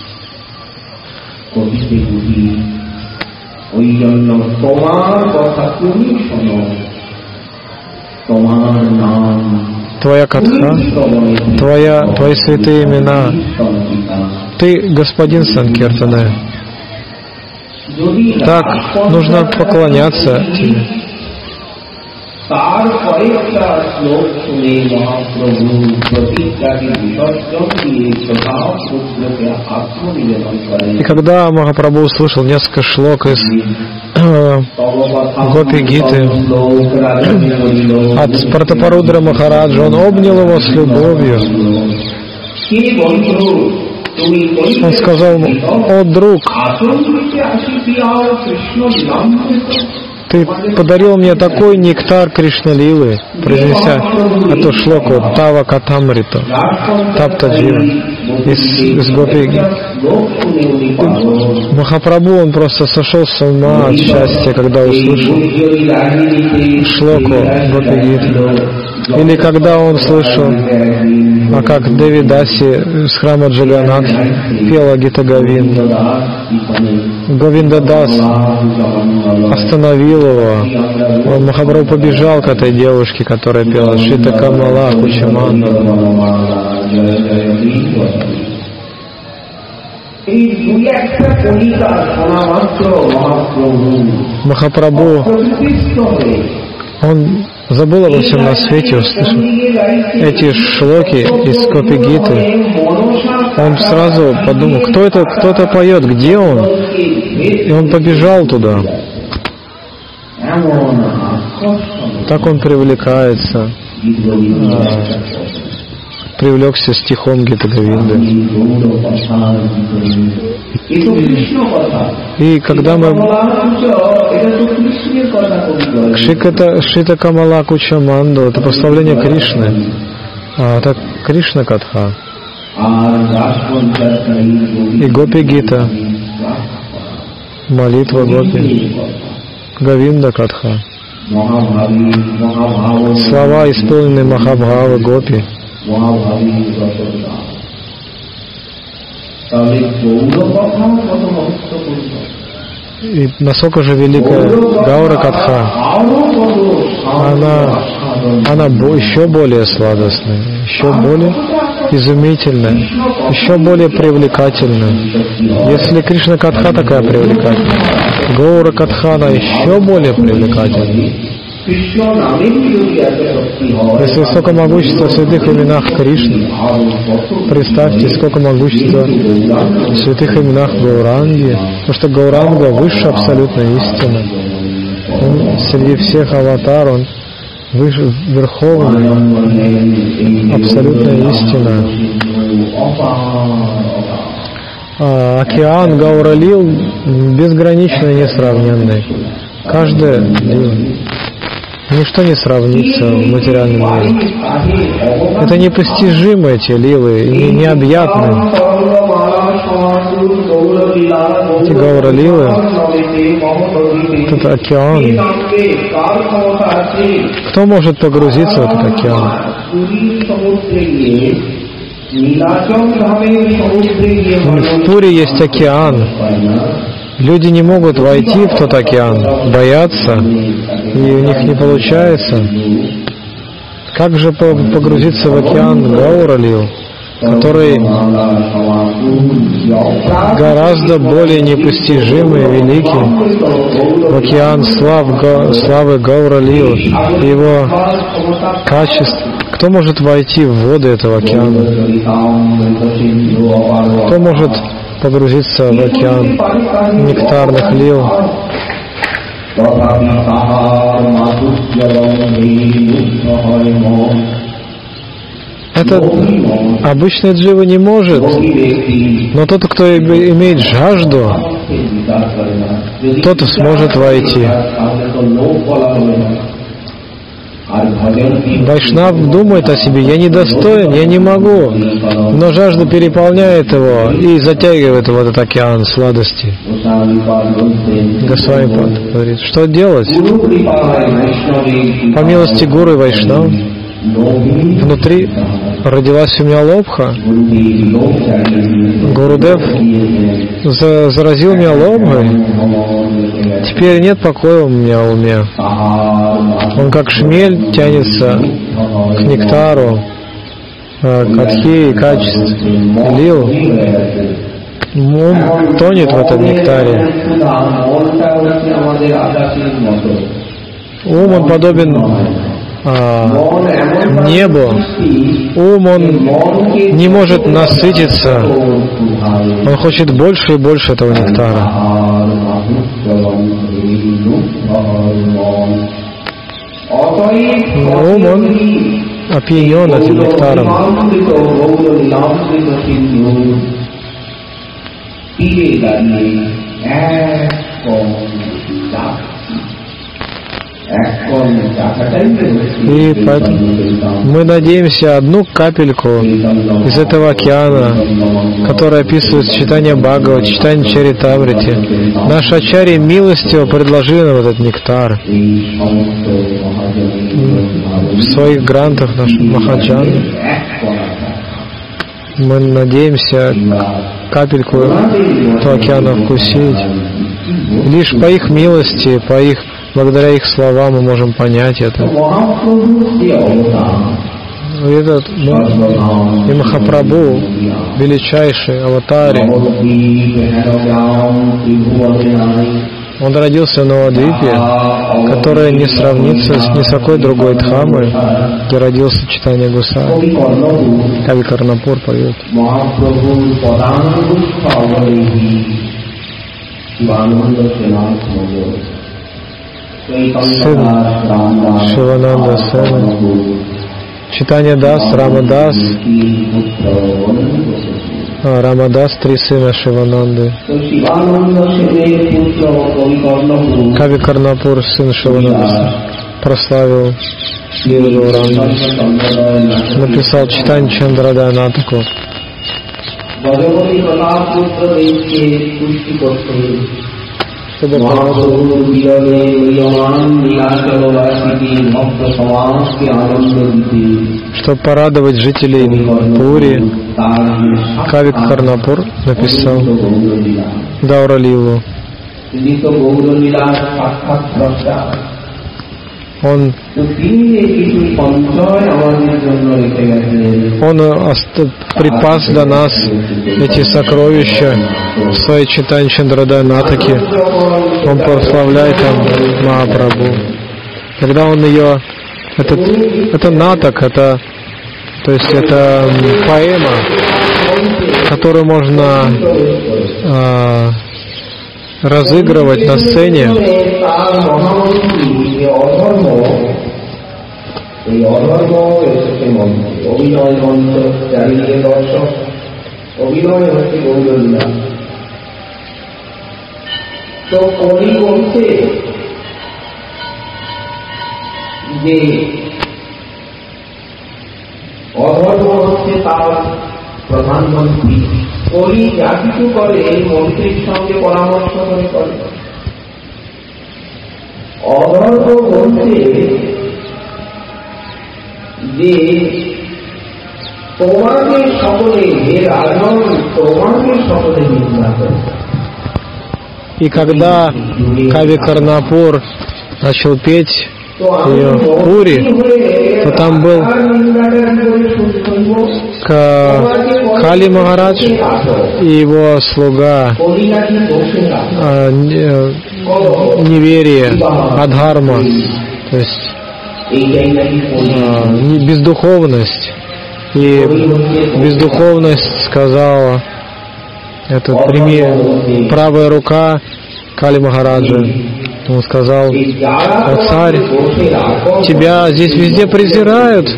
Твоя Катха, твои святые имена, ты господин Санкиртаны. Так нужно поклоняться тебе. И когда Махапрабху услышал несколько шлок из Гопи-гиты от Пратапарудра Махараджа, он обнял его с любовью. Он сказал ему: «О, друг, ты подарил мне такой нектар Кришна-лилы», произнеся эту шлоку «Тава Катамриту», «Тапта-джива» из Гопи. Махапрабху, он просто сошел с ума от счастья, когда услышал шлоку Гопи-гиты. Или когда он слышал, как Деви Даси с храма Джаганнат пела Гита Говинда. Говинда Дас остановил его. Махапрабху побежал к этой девушке, которая пела Шрита Камала Кучаманда. Махапрабху, он забыл обо всем на свете, услышал эти шлоки из Гопи-гиты. Он сразу подумал, кто-то поет, где он? И он побежал туда. Так он привлекается, привлекся стихом Гита Говинды. И когда мы Шрита Камала Кучаманду, это прославление Кришны, это Кришна Катха. И Гопи-гита, молитва Гопи, Говинда Катха, слова, исполненные Махабхавы Гопи. И насколько же великая Гаура Катха, она еще более сладостная, еще более изумительная, еще более привлекательная. Если Кришна Катха такая привлекательная, Гаура Катха, она еще более привлекательная. Если сколько могущества в святых именах Кришны, представьте, сколько могущества в святых именах Гауранги, потому что Гауранга высшая абсолютная истина. Он среди всех аватар, он выше, верховный, абсолютная истина. Океан Гауралил безграничный и несравненный. Каждое дело. Ничто не сравнится в материальном мире. Это непостижимые эти лилы, необъятные. Эти Гауралилы, этот океан. Кто может погрузиться в этот океан? В Пури есть океан. Люди не могут войти в тот океан, боятся, и у них не получается. Как же погрузиться в океан Гауралил, который гораздо более непостижимый и великий, в океан славы Гауралил, его качеств. Кто может войти в воды этого океана? Кто может погрузиться в океан нектарных лил? Это обычный джива не может, но тот, кто имеет жажду, тот сможет войти. Вайшнав думает о себе: я недостоин, я не могу, но жажда переполняет его и затягивает в этот океан сладости. Госвами говорит, что делать? По милости Гуру и Вайшнав внутри родилась у меня лобха. Гурудев заразил меня лобхой. Теперь нет покоя у меня в уме. Он как шмель тянется к нектару, к адхи и качеству лил. Он тонет в этом нектаре. Ум он подобен небу. Ум он не может насытиться. Он хочет больше и больше этого нектара. Ум он опьянен этим нектаром. И поэтому мы надеемся одну капельку из этого океана, который описывает читание Бхагават, читание Чаритамрити. Наши ачарьи милостиво предложили нам этот нектар в своих грантах, наших махаджанов. Мы надеемся капельку этого океана вкусить. Лишь по их милости, благодаря их словам мы можем понять это. И Махапрабху, величайший аватари, он родился в Навадвипе, которая не сравнится ни с какой другой дхамой, где родился Чайтанья Госвами. Кави Карнапур поет. Сын Шивананда Сена, Чайтанья Дас, Рамадас, Рамадас, три сына Шивананды. Кави Карнапур, сын Шивананды, прославил Лилу Гауранги, написал Чайтанья Чандрадай Натаку. Чтобы порадовать жителей Пури, Кави Карнапур написал Гауралилу. Он припас для нас эти сокровища в своей Чайтанья Чандрадай Натаке. Он прославляет там Махапрабху. когда он ее, это наток, то есть это поэма, которую можно разыгрывать на сцене. তো কলি বলছে যে অধর্ম হচ্ছে তার প্রধানমন্ত্রী। কলি যা কিছু করে মন্ত্রীর সঙ্গে পরামর্শ করে। অধর্ম বলছে যে তোমাকে সকলে রাজন তোমাকে সকলে নিন্দা করে। И когда Кави Карнапур начал петь ее в Пури, то там был Кали Махарадж и его слуга неверие, адхарма, то есть бездуховность. И бездуховность сказала, это правая рука Кали Махараджа. Он сказал: «О царь, тебя здесь везде презирают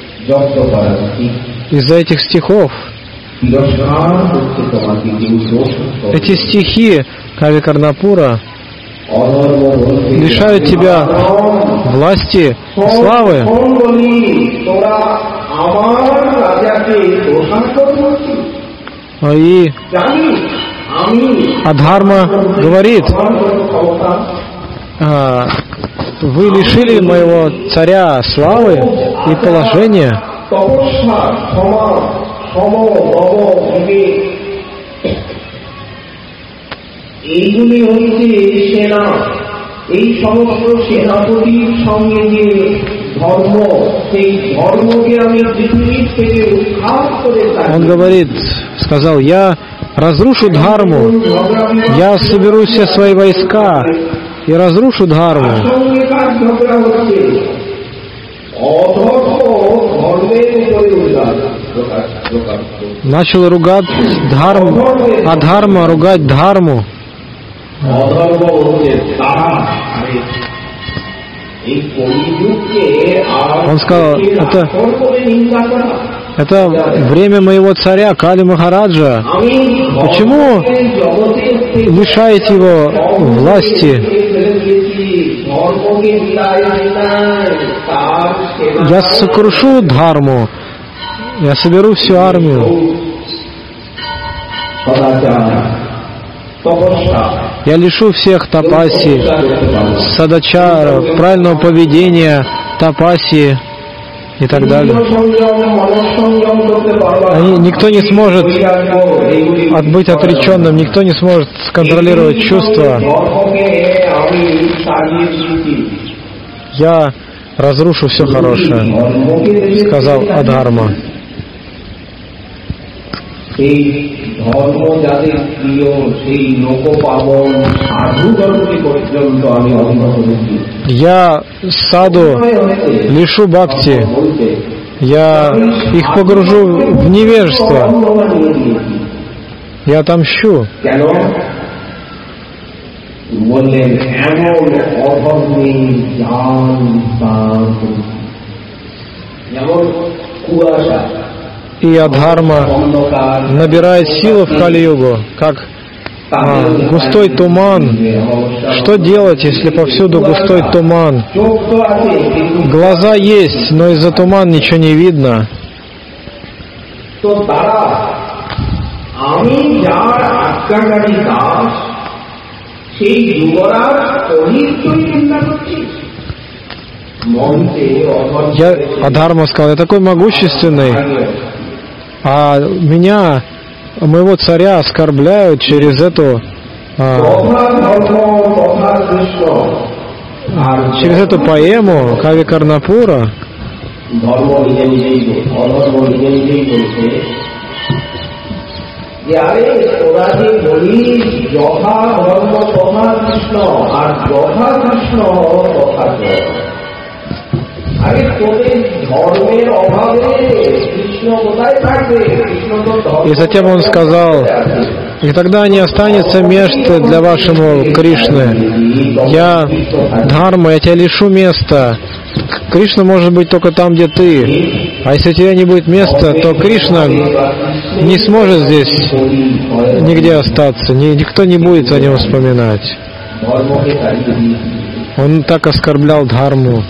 из-за этих стихов. Эти стихи Кави Карнапура лишают тебя власти, славы». И Адхарма говорит: вы лишили моего царя славы и положения. এই সমস্ত সেনাপতির সঙ্গে যে ধর্ম, সেই ধর্মকে আমি পৃথিবীর থেকে উদ্ধার করে। Он говорит, сказал: я разрушу дхарму, я соберу все свои войска и разрушу дхарму. Начал ругать дхарму, адхарма ругать дхарму. Он сказал: это время моего царя Кали Махараджа. Почему лишаете его власти? Я сокрушу дхарму, я соберу всю армию. Я лишу всех тапаси, садачара, правильного поведения, тапаси и так далее. Никто не сможет быть отреченным, никто не сможет контролировать чувства. Я разрушу все хорошее, сказал Адхарма. ধর্ম যাদের প্রিয় সেই লোকপাবন সাধুগণকে পর্যন্ত আমি অন্ধ করেছি। Я саду лишу бхакти, я их погружу в невежество, я отомщу. বললেন এমন অধর্মী জ্ঞান দান, যেমন কুয়াশা। И Адхарма набирает силу в Кали-югу, как густой туман. Что делать, если повсюду густой туман? Глаза есть, но из-за тумана ничего не видно. Адхарма сказал: я такой могущественный, а меня, моего царя, оскорбляют через эту поэму Кави Карнапура. И затем он сказал: и тогда не останется места для вашему Кришны. Я, Дхарма, я тебя лишу места. Кришна может быть только там, где ты. А если у тебя не будет места, то Кришна не сможет здесь нигде остаться. Никто не будет о нем вспоминать. Он так оскорблял Дхарму.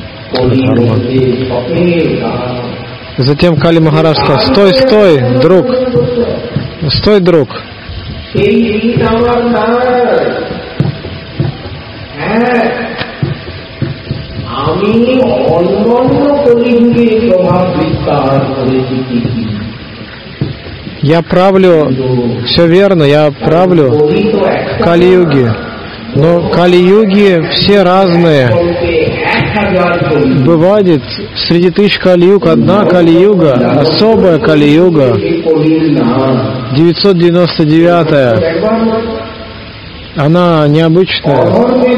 Затем Кали Махарадж сказал: стой, стой, друг. Стой, друг. Я правлю, все верно, я правлю в Кали-юге. Но Кали-юги все разные. Бывает среди тысяч Кали-юг одна Кали-юга, особая Кали-юга, 999-я. Она необычная.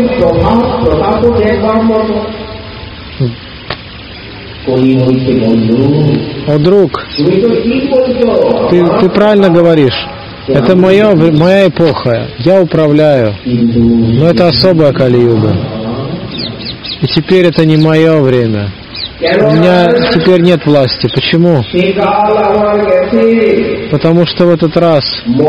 О, друг, ты правильно говоришь. Это моя эпоха. Я управляю. Но это особая Кали-юга. И теперь это не мое время. У меня теперь нет власти. Почему? Потому что в этот раз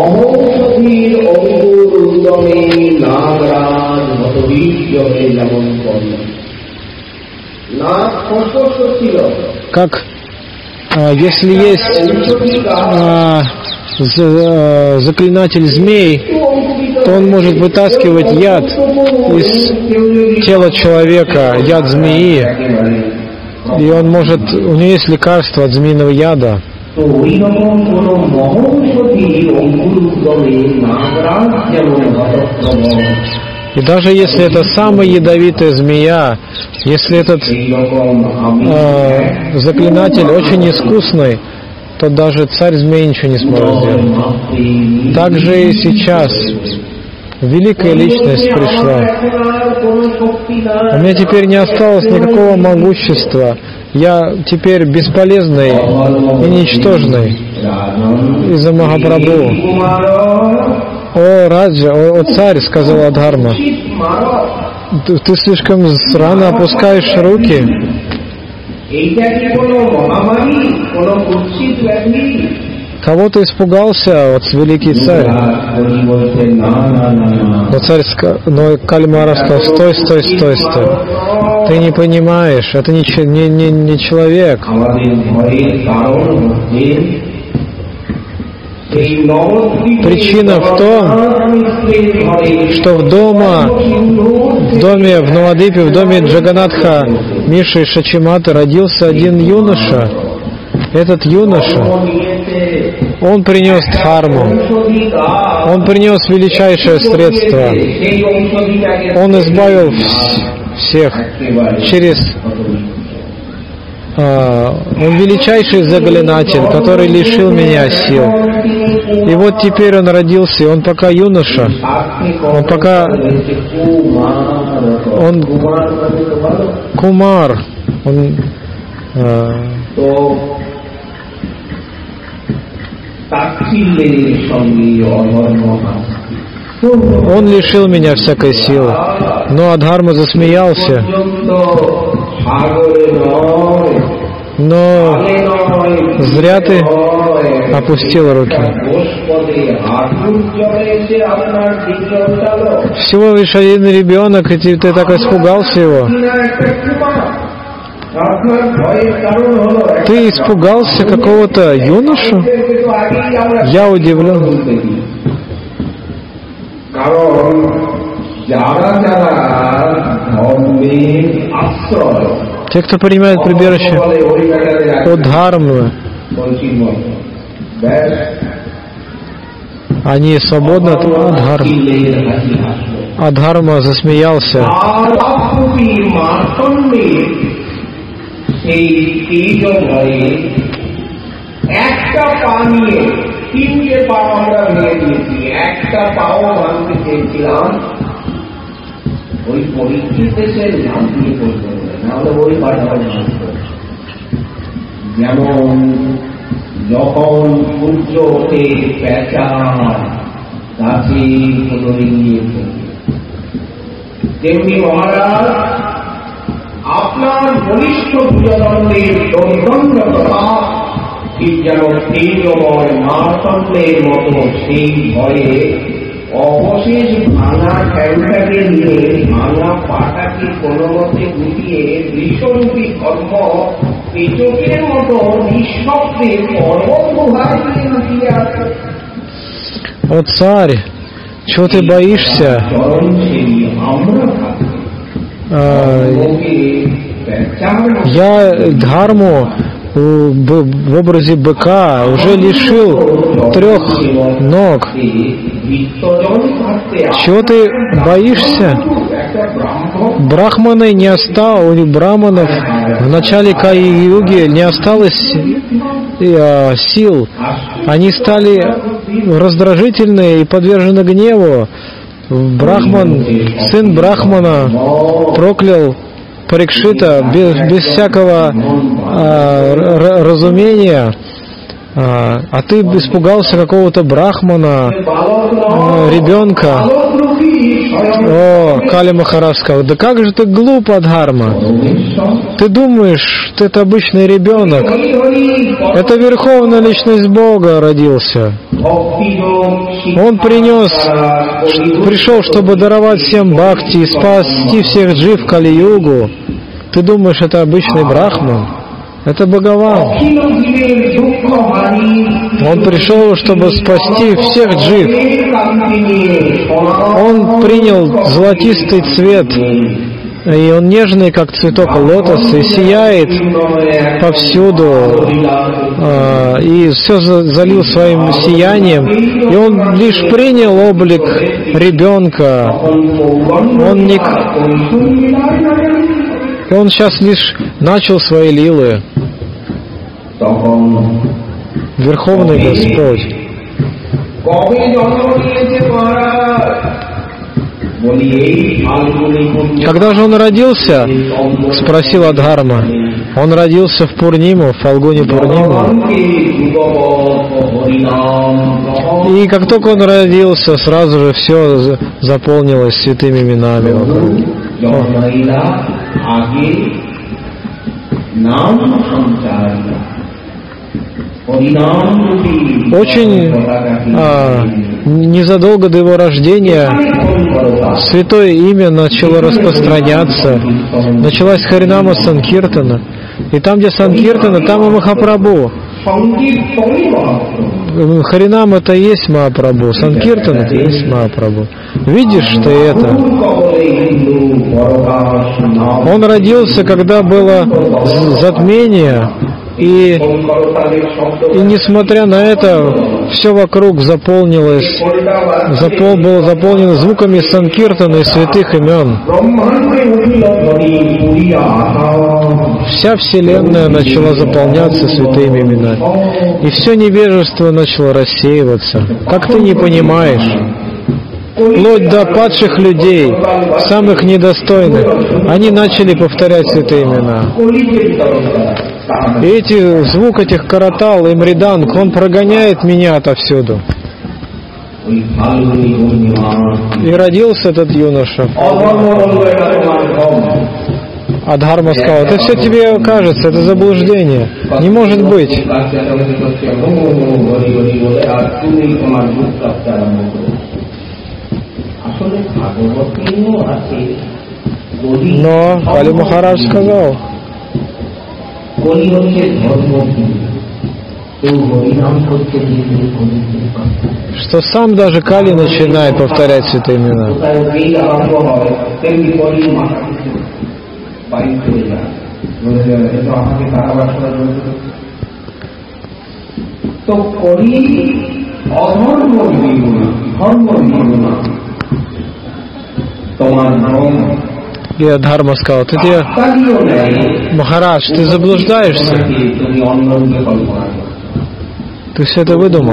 как если есть заклинатель змей, то он может вытаскивать яд из тела человека, яд змеи, и он может, у него есть лекарство от змеиного яда. И даже если это самая ядовитая змея, если этот заклинатель очень искусный, то даже царь змей ничего не сможет сделать. Так же и сейчас. Великая личность пришла. У меня теперь не осталось никакого могущества. Я теперь бесполезный и ничтожный из-за Махапрабху. О, Раджа, о царь, сказала Дхарма, ты слишком рано опускаешь руки. Кого ты испугался, вот великий царь? Но Кали Махарадж сказал: стой, стой, стой, стой. Ты не понимаешь, это не человек. Причина в том, что в доме в Навадвипе, в доме Джаганатха Миши Шачиматы родился один юноша. Этот юноша, он принес дхарму, он принес величайшее средство, он избавил всех через... Он величайший заклинатель, который лишил меня сил. И вот теперь он родился, и он пока юноша, он пока... Он Кумар, он лишил меня всякой силы. Но Адхарма засмеялся. Но зря ты опустил руки. Всего лишь один ребенок, и ты так испугался его. Ты испугался какого-то юношу? Я удивлен. Те, кто принимает прибежище от Дхармы, они свободны от Дхармы. А Дхарма засмеялся. তাহলে ওই বাড়িটা যেমন যখন সূর্য ওঠে পেঁচা গাছে নিয়ে তেমনি মহারাজ আপনার বলিষ্ঠ ভুজদণ্ডের দণ্ডতা ঠিক যেন তেজময় মারতণ্ডের মতো সেই ভয়ে অবশেষ ভাঙা ঠ্যাংটাকে নিয়ে ভাঙা পাটাকে কোনো মতে গুটিয়ে বিশ্বরূপী কর্ম পেচকের মতো নিঃশব্দে পর্বত গুহায় দিয়ে লুকিয়ে আছে। О, царь, чего ты боишься? Я Дхарму в образе быка уже лишил 3 ног. Чего ты боишься? Брахманы не осталось, у браманов в начале Кали-юги не осталось сил. Они стали раздражительные и подвержены гневу. Брахман, сын Брахмана, проклял Парикшита без всякого разумения. А ты испугался какого-то брахмана, ребенка. О, Кали Махарадж сказал, да как же ты глуп, Дхарма. Ты думаешь, что это обычный ребенок. Это верховная личность Бога родился. Он пришел, чтобы даровать всем бхакти и спасти всех джив Кали-югу. Ты думаешь, это обычный брахман? Это Бхагаван. Он пришел, чтобы спасти всех джив. Он принял золотистый цвет, и он нежный, как цветок лотоса, и сияет повсюду, и все залил своим сиянием. И он лишь принял облик ребенка. Он сейчас лишь начал свои лилы. Верховный Господь. Когда же он родился? Спросила Дхарма. Он родился в Пурниму, в Фалгуни Пурниму. И как только он родился, сразу же все заполнилось святыми именами вокруг. Очень незадолго до его рождения святое имя начало распространяться. Началась Харинама Санкиртана. И там, где Санкиртана, там и Махапрабху. Харинам это и есть Махапрабху, Санкиртан это и есть Махапрабху. Видишь ты это? Он родился, когда было затмение, и несмотря на это, все вокруг было заполнено звуками Санкиртана и святых имен. Вся вселенная начала заполняться святыми именами. И все невежество начало рассеиваться. Как ты не понимаешь? Вплоть до падших людей, самых недостойных, они начали повторять святые имена. И звук этих каратал и мриданг, он прогоняет меня отовсюду. И родился этот юноша. А Дхарма сказал, это все тебе кажется, это заблуждение. Не может быть. Но Кали Махарадж сказал, что сам даже Кали начинает повторять святые имена. И Дхарма сказал, Махарадж, ты заблуждаешься. Ты все это выдумал.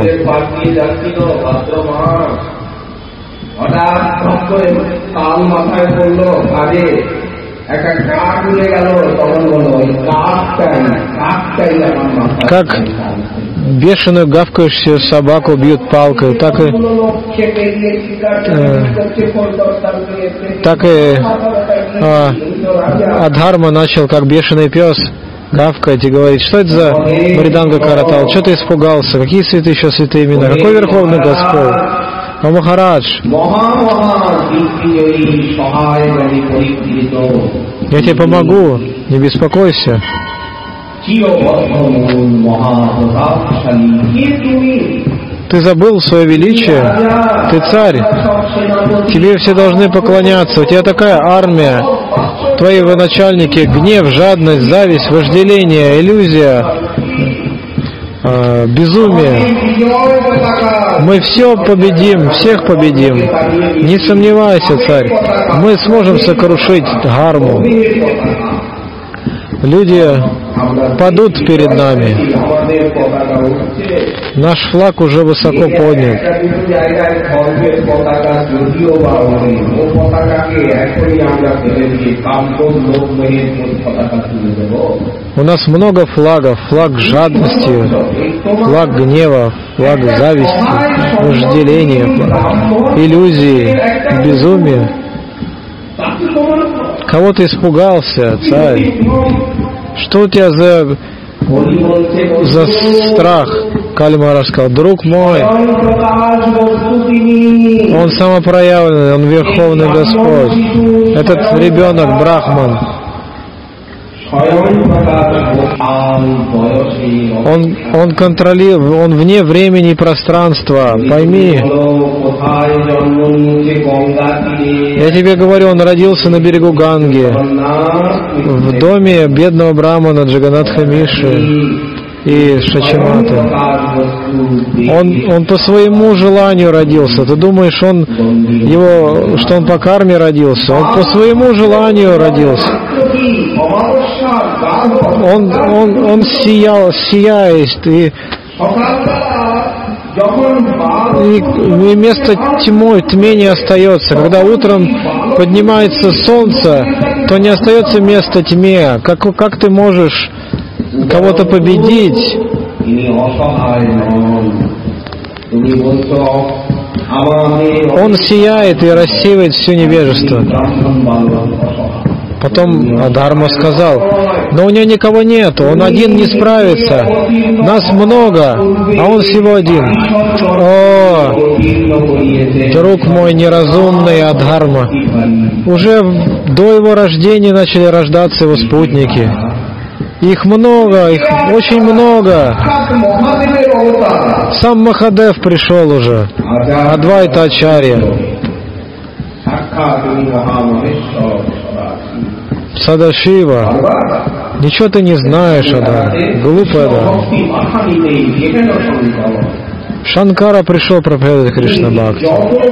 Как бешеную гавкающую собаку бьют палкой, так и Адхарма начал, как бешеный пес, гавкать и говорить: что это за Мриданга Каратал, что ты испугался, какие святые еще святые имена, какой Верховный Господь, о Махарадж, я тебе помогу, не беспокойся. Ты забыл свое величие, ты царь, тебе все должны поклоняться, у тебя такая армия, твои военачальники, гнев, жадность, зависть, вожделение, иллюзия, безумие. Мы все победим, всех победим. Не сомневайся, царь, мы сможем сокрушить Дхарму. Люди падут перед нами. Наш флаг уже высоко поднят. У нас много флагов. Флаг жадности, флаг гнева, флаг зависти, вожделения, иллюзии, безумия. Кого ты испугался, царь? Что у тебя за страх? Кали Махарадж сказал: друг мой, он самопроявленный, он Верховный Господь. Этот ребенок Брахман, он контролирует, он вне времени и пространства. Пойми, я тебе говорю, он родился на берегу Ганги, в доме бедного брамана Джаганатха Миши и Шачиматы. Он по своему желанию родился. Ты думаешь, что он по карме родился? Он по своему желанию родился. Он сияет, и место тьме не остается. Когда утром поднимается солнце, то не остается места тьме. Как ты можешь кого-то победить? Он сияет и рассеивает все невежество. Потом Адхарма сказал: но у него никого нет, он один не справится, нас много, а он всего один. О, друг мой неразумный Адхарма, уже до его рождения начали рождаться его спутники. Их много, их очень много. Сам Махадев пришел уже, Адвайта Ачарья. Садашива, ничего ты не знаешь, Ада, глупая, да. Шанкара пришел проповедовать Кришна Бхакти.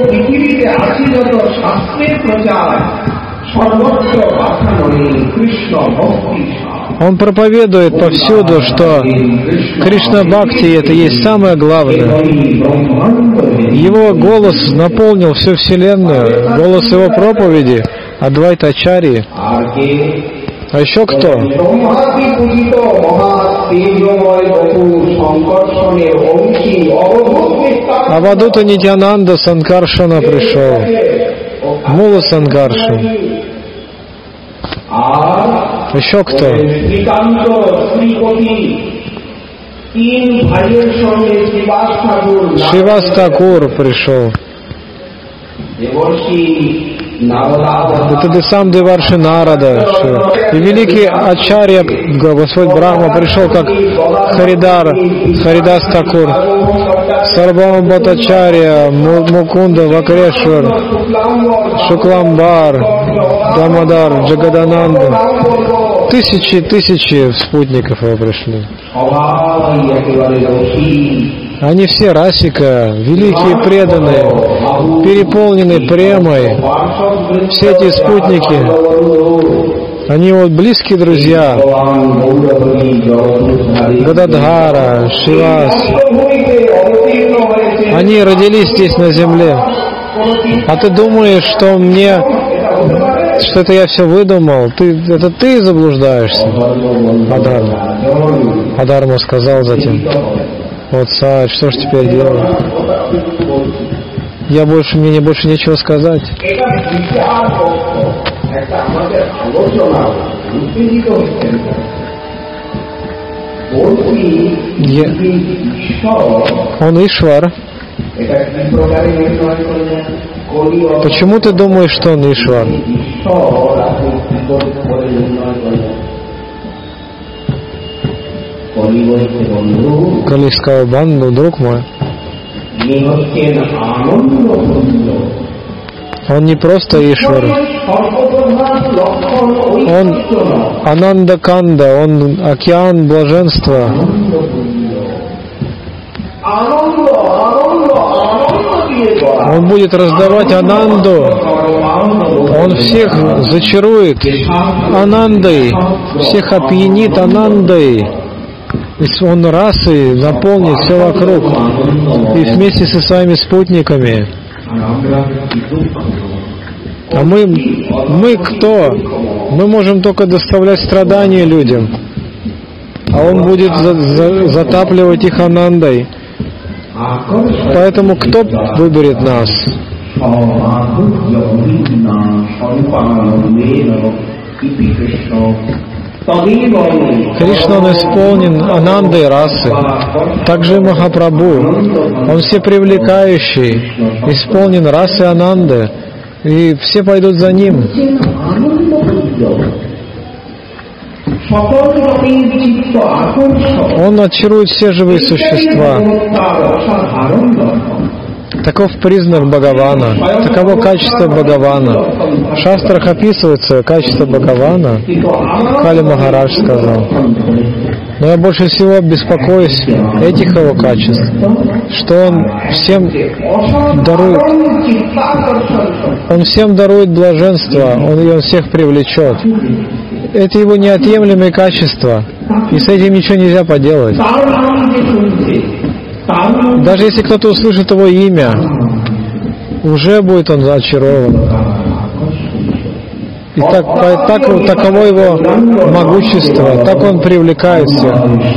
Он проповедует повсюду, что Кришна Бхакти — это есть самое главное. Его голос наполнил всю вселенную, голос его проповеди Адвайта Ачарьи. А еще кто? Авадута Нитьянанда Санкаршана пришел. Мула Санкаршан. Еще кто? Шривас Такур пришел. Это сам Деварши Нарада. И великий Ачарья, Господь Брахма, пришел как Харидас Такур, Сарвабхаума Бхаттачарья, Мукунда Вакрешвар, Шукламбар, Дамодар, Джагадананда. Тысячи спутников его пришли. Они все расика, великие преданные, переполненные премой. Все эти спутники, они вот близкие друзья. Гададхара, Шивас. Они родились здесь на земле. А ты думаешь, что мне что это я все выдумал, это ты заблуждаешься. Адхарма сказал затем: вот, царь, что ж теперь делать? Мне больше нечего сказать. Он Ишвар. Почему ты думаешь, что он Ишвар? Кали сказал: Банду, друг мой, он не просто Ишвар, он Ананда Канда, он океан блаженства. Он будет раздавать Ананду, он всех зачарует Анандой, всех опьянит Анандой. Он расы наполнит все вокруг и вместе со своими спутниками. А мы кто? Мы можем только доставлять страдания людям, а он будет затапливать их Анандой. Поэтому кто выберет нас? Кришна, он исполнен Анандой расы. Также и Махапрабху. Он всепривлекающий, исполнен расы Ананды. И все пойдут за ним. Он очарует все живые существа. Таков признак Бхагавана, таково качество Бхагавана. В шастрах описывается качество Бхагавана. Кали Махарадж сказал: но я больше всего беспокоюсь этих его качеств, что он всем дарует блаженство, он всех привлечет. Это его неотъемлемые качества, и с этим ничего нельзя поделать. Даже если кто-то услышит его имя, уже будет он очарован. И таково его могущество, так он привлекает всех.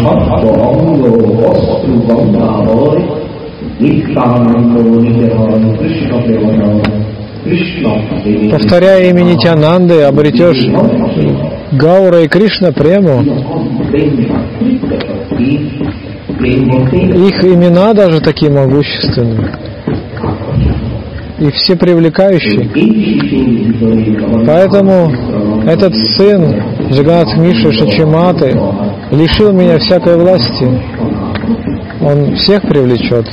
Повторяя имя Нитьянанды, обретешь Гаура и Кришна прему. Их имена даже такие могущественные и все привлекающие. Поэтому этот сын Джаганнат Миши Шачиматы лишил меня всякой власти. Он всех привлечет.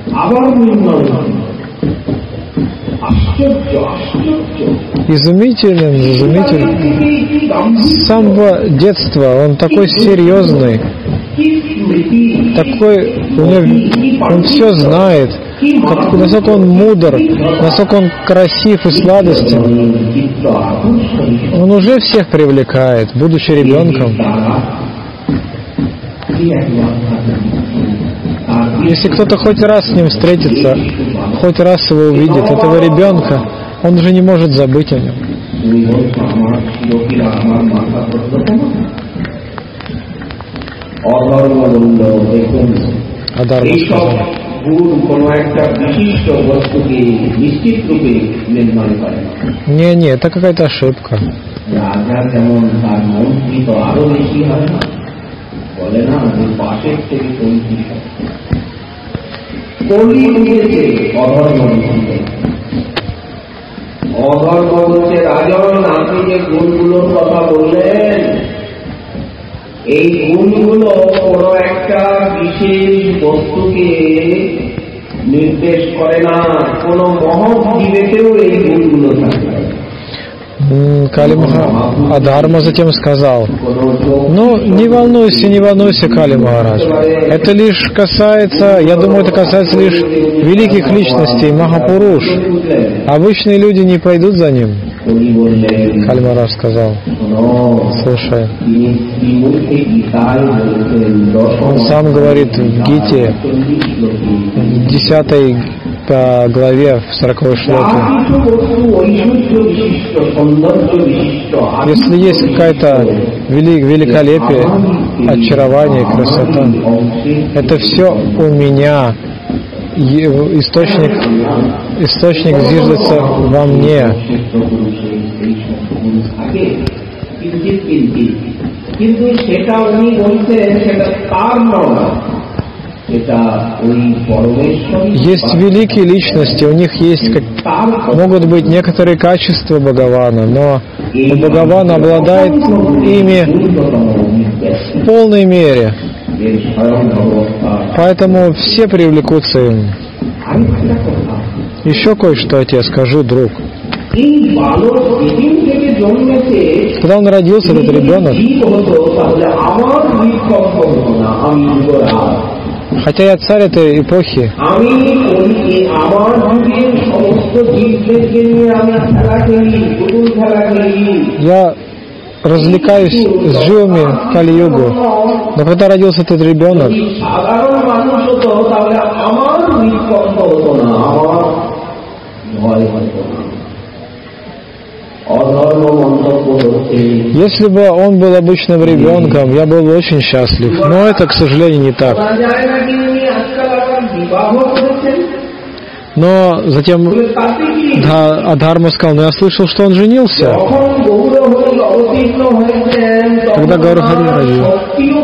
Изумителен. С самого детства он такой серьезный, он все знает, насколько он мудр, насколько он красив и сладостен. Он уже всех привлекает, будучи ребенком. Если кто-то хоть раз с ним встретится, хоть раз его увидит, этого ребенка, он уже не может забыть о нем. Адхарма сказал: не, это какая-то ошибка. অধর্ম বলছে রাজন, আপনি যে গুণগুলোর কথা বললেন, এই গুণগুলো কোন একটা বিশেষ বস্তুকে নির্দেশ করে না, কোন মহৎ জীবেতেও এই গুণগুলো থাকে। Адхарма затем сказал: ну, не волнуйся, Кали Махарадж. Это лишь касается, я думаю, это касается лишь великих личностей, Махапуруш. Обычные люди не пойдут за ним. Кали Махарадж сказал: слушай, он сам говорит в Гите, в 10 главе в 40-й шлоке. Если есть какая-то великолепие, очарование, красота, это все у меня. Источник зиждется во мне. Есть великие личности, у них есть могут быть некоторые качества Бхагавана, но Бхагаван обладает ими в полной мере. Поэтому все привлекутся им. Еще кое-что я тебе скажу, друг. Когда он родился, этот ребенок, хотя я царь этой эпохи, я развлекаюсь с живыми Кали-югу. Но когда родился этот ребенок, если бы он был обычным ребенком, я был бы очень счастлив. Но это, к сожалению, не так. Но затем Адхарма сказал, но я слышал, что он женился. Когда Гаурахари родился.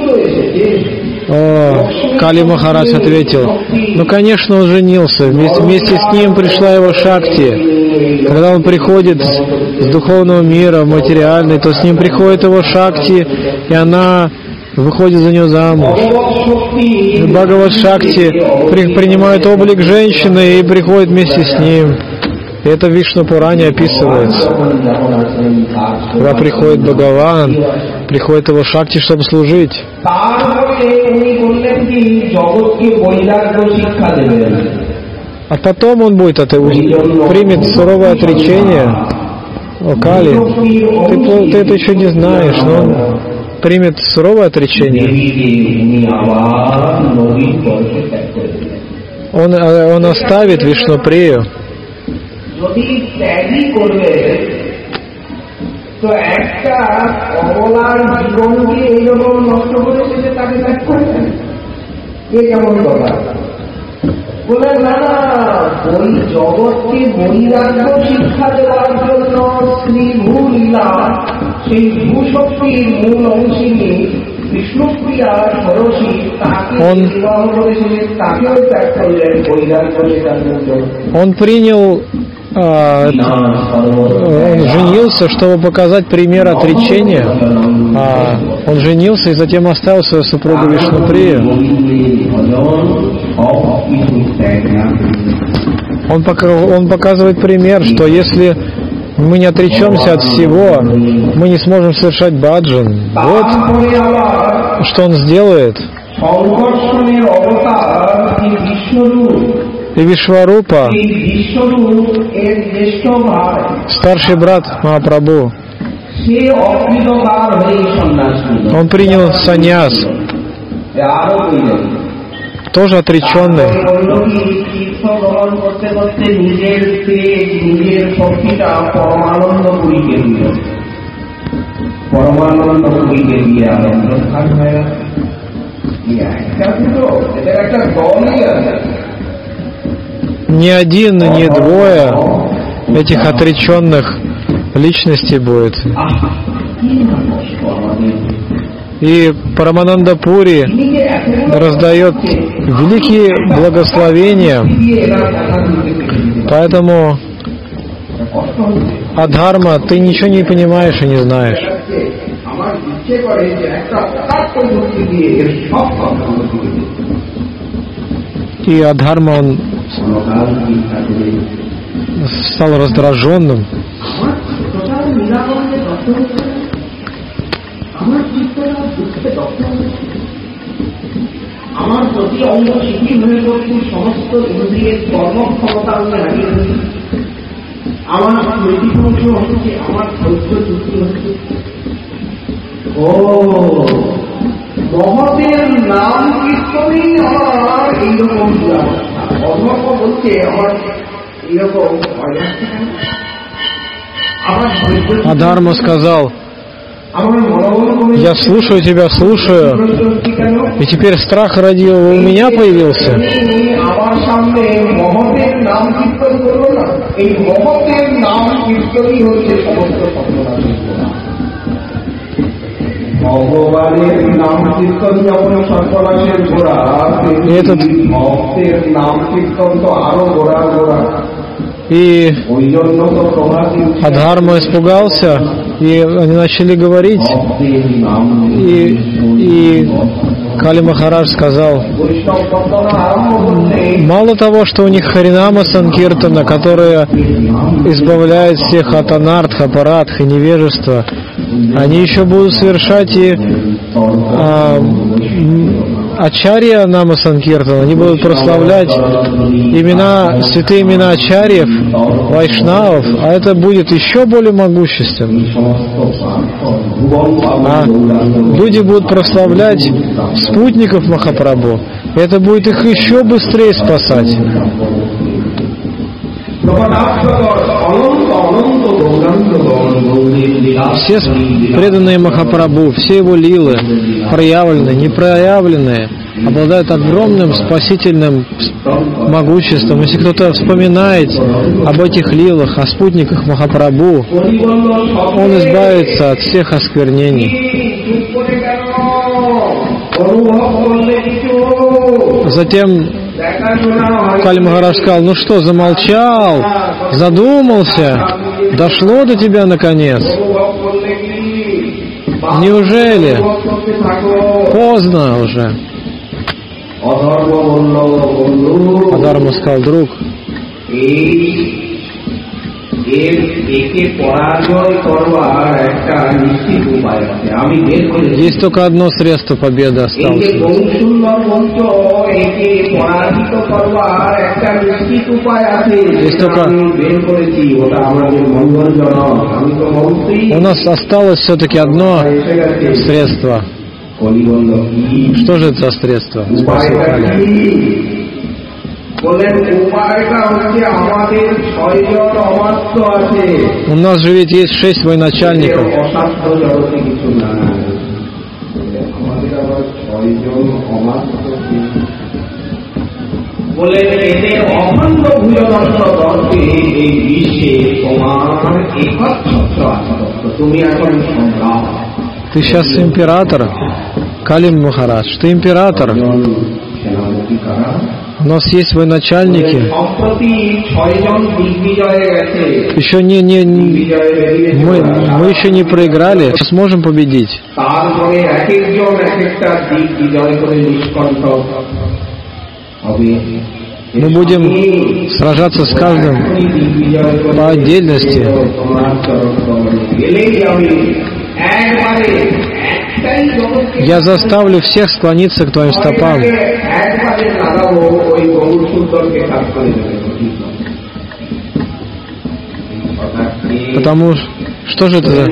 Кали Махарадж ответил, ну конечно он женился, вместе с ним пришла его Шакти. Когда он приходит с духовного мира в материальный, то с ним приходит его Шакти, и она выходит за него замуж. Бхагават Шакти принимает облик женщины и приходит вместе с ним. И это в Вишну Пуране описывается. Когда приходит Бхагаван, приходит его Шакти, чтобы служить. А потом он будет примет суровое отречение. О, Кали, ты это еще не знаешь, но он примет суровое отречение. Он оставит Вишнуприю. তো একটা অবলার জীবনকে এইরকম নষ্ট করে সেটা তাকে ত্যাগ করেছেন, এ কেমন কথা? বলে না, ওই জগৎকে বৈরাগ্য শিক্ষা দেওয়ার জন্য শ্রী ভূলীলা সেই ভূশক্তির মূল অংশিনী বিষ্ণুপ্রিয়া ষোড়শী তাকে বিবাহ করেছিলেন, তাকেও ত্যাগ করলেন বৈরাগ্য শেখার জন্য। Он принял он женился, чтобы показать пример отречения. Он женился и затем оставил свою супругу Вишнуприю. Он показывает пример, что если мы не отречемся от всего, мы не сможем совершать баджан. Вот что он сделает. И Вишварупа, старший брат Махапрабху, он принял саньяс, тоже отреченный. Ни один, ни двое этих отреченных личностей будет. И Парамананда Пури раздает великие благословения. Поэтому, Адхарма, ты ничего не понимаешь и не знаешь. И Адхарма, он стал раздраженным. মহতের নাম কীর্তনেই আমার এইরকম অবস্থা। Адхарма сказал: я слушаю тебя, слушаю, и теперь страх ради у меня появился. И Адхарма испугался, и они начали говорить, и Кали Махарадж сказал: мало того, что у них Харинама Санкиртана, которая избавляет всех от анартха, парадха и невежества, они еще будут совершать и Ачарья Нама Санкиртана, они будут прославлять имена, святые имена Ачарьев, Вайшнавов, а это будет еще более могущественно. А люди будут прославлять спутников Махапрабху, и это будет их еще быстрее спасать. Все преданные Махапрабху, все его лилы, проявленные, непроявленные, обладают огромным спасительным могуществом. Если кто-то вспоминает об этих лилах, о спутниках Махапрабху, он избавится от всех осквернений. Затем Кали Махарадж сказал: ну что, замолчал, задумался, дошло до тебя наконец? Неужели? Поздно уже. Адхарма сказал: друг, есть только одно средство победы осталось. Есть только... У нас осталось все-таки одно средство. Что же это за средство? Спросил Кали. У нас же ведь есть 6 военачальников. Ты сейчас император, Кали Махарадж, ты император. У нас есть военачальники. Еще мы еще не проиграли. Сейчас можем победить. Мы будем сражаться с каждым по отдельности. Я заставлю всех склониться к твоим стопам. Потому что же это за...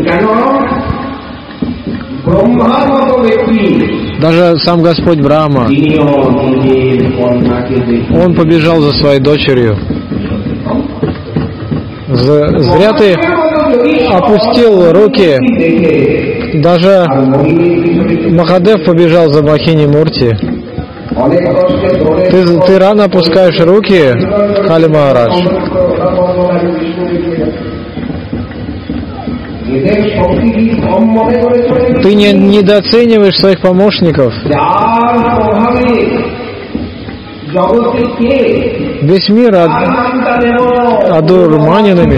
Даже сам Господь Брахма, он побежал за своей дочерью. Зря ты опустил руки. Даже Махадев побежал за Бахини Мурти. Ты рано опускаешь руки, Кали Махарадж. Ты недооцениваешь своих помощников. Весь мир одурманенными.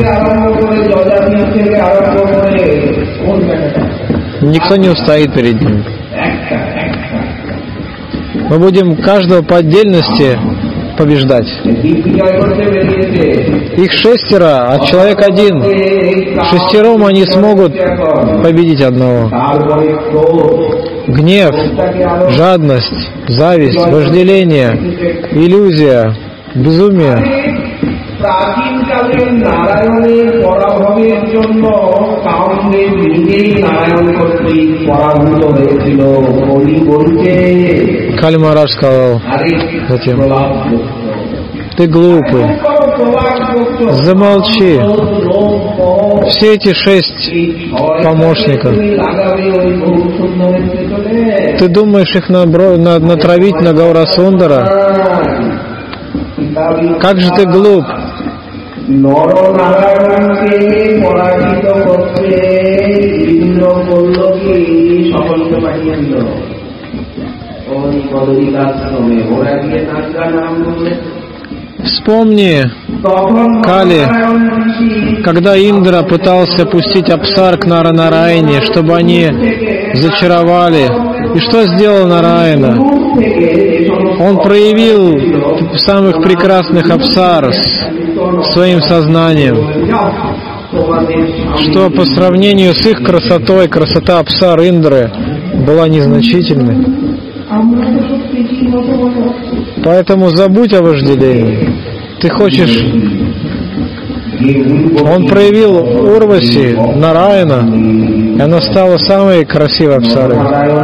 Никто не устоит перед ним. Мы будем каждого по отдельности побеждать. Их 6, а человек 1. 6 они смогут победить одного. Гнев, жадность, зависть, вожделение, иллюзия, безумие. Кали Махарадж сказал затем: Ты глупый. Замолчи. Все эти 6 помощников. Ты думаешь их натравить на Гаурасундара? Как же ты глуп? Вспомни Кали, когда Индра пытался пустить Апсар к Наранарайне, чтобы они зачаровали. И что сделал Нараяна? Он проявил самых прекрасных Апсар своим сознанием, что по сравнению с их красотой, красота Апсар Индры была незначительной. Поэтому забудь о вожделении. Ты хочешь... Он проявил Урваси, Нараяна, и она стала самой красивой Апсарой.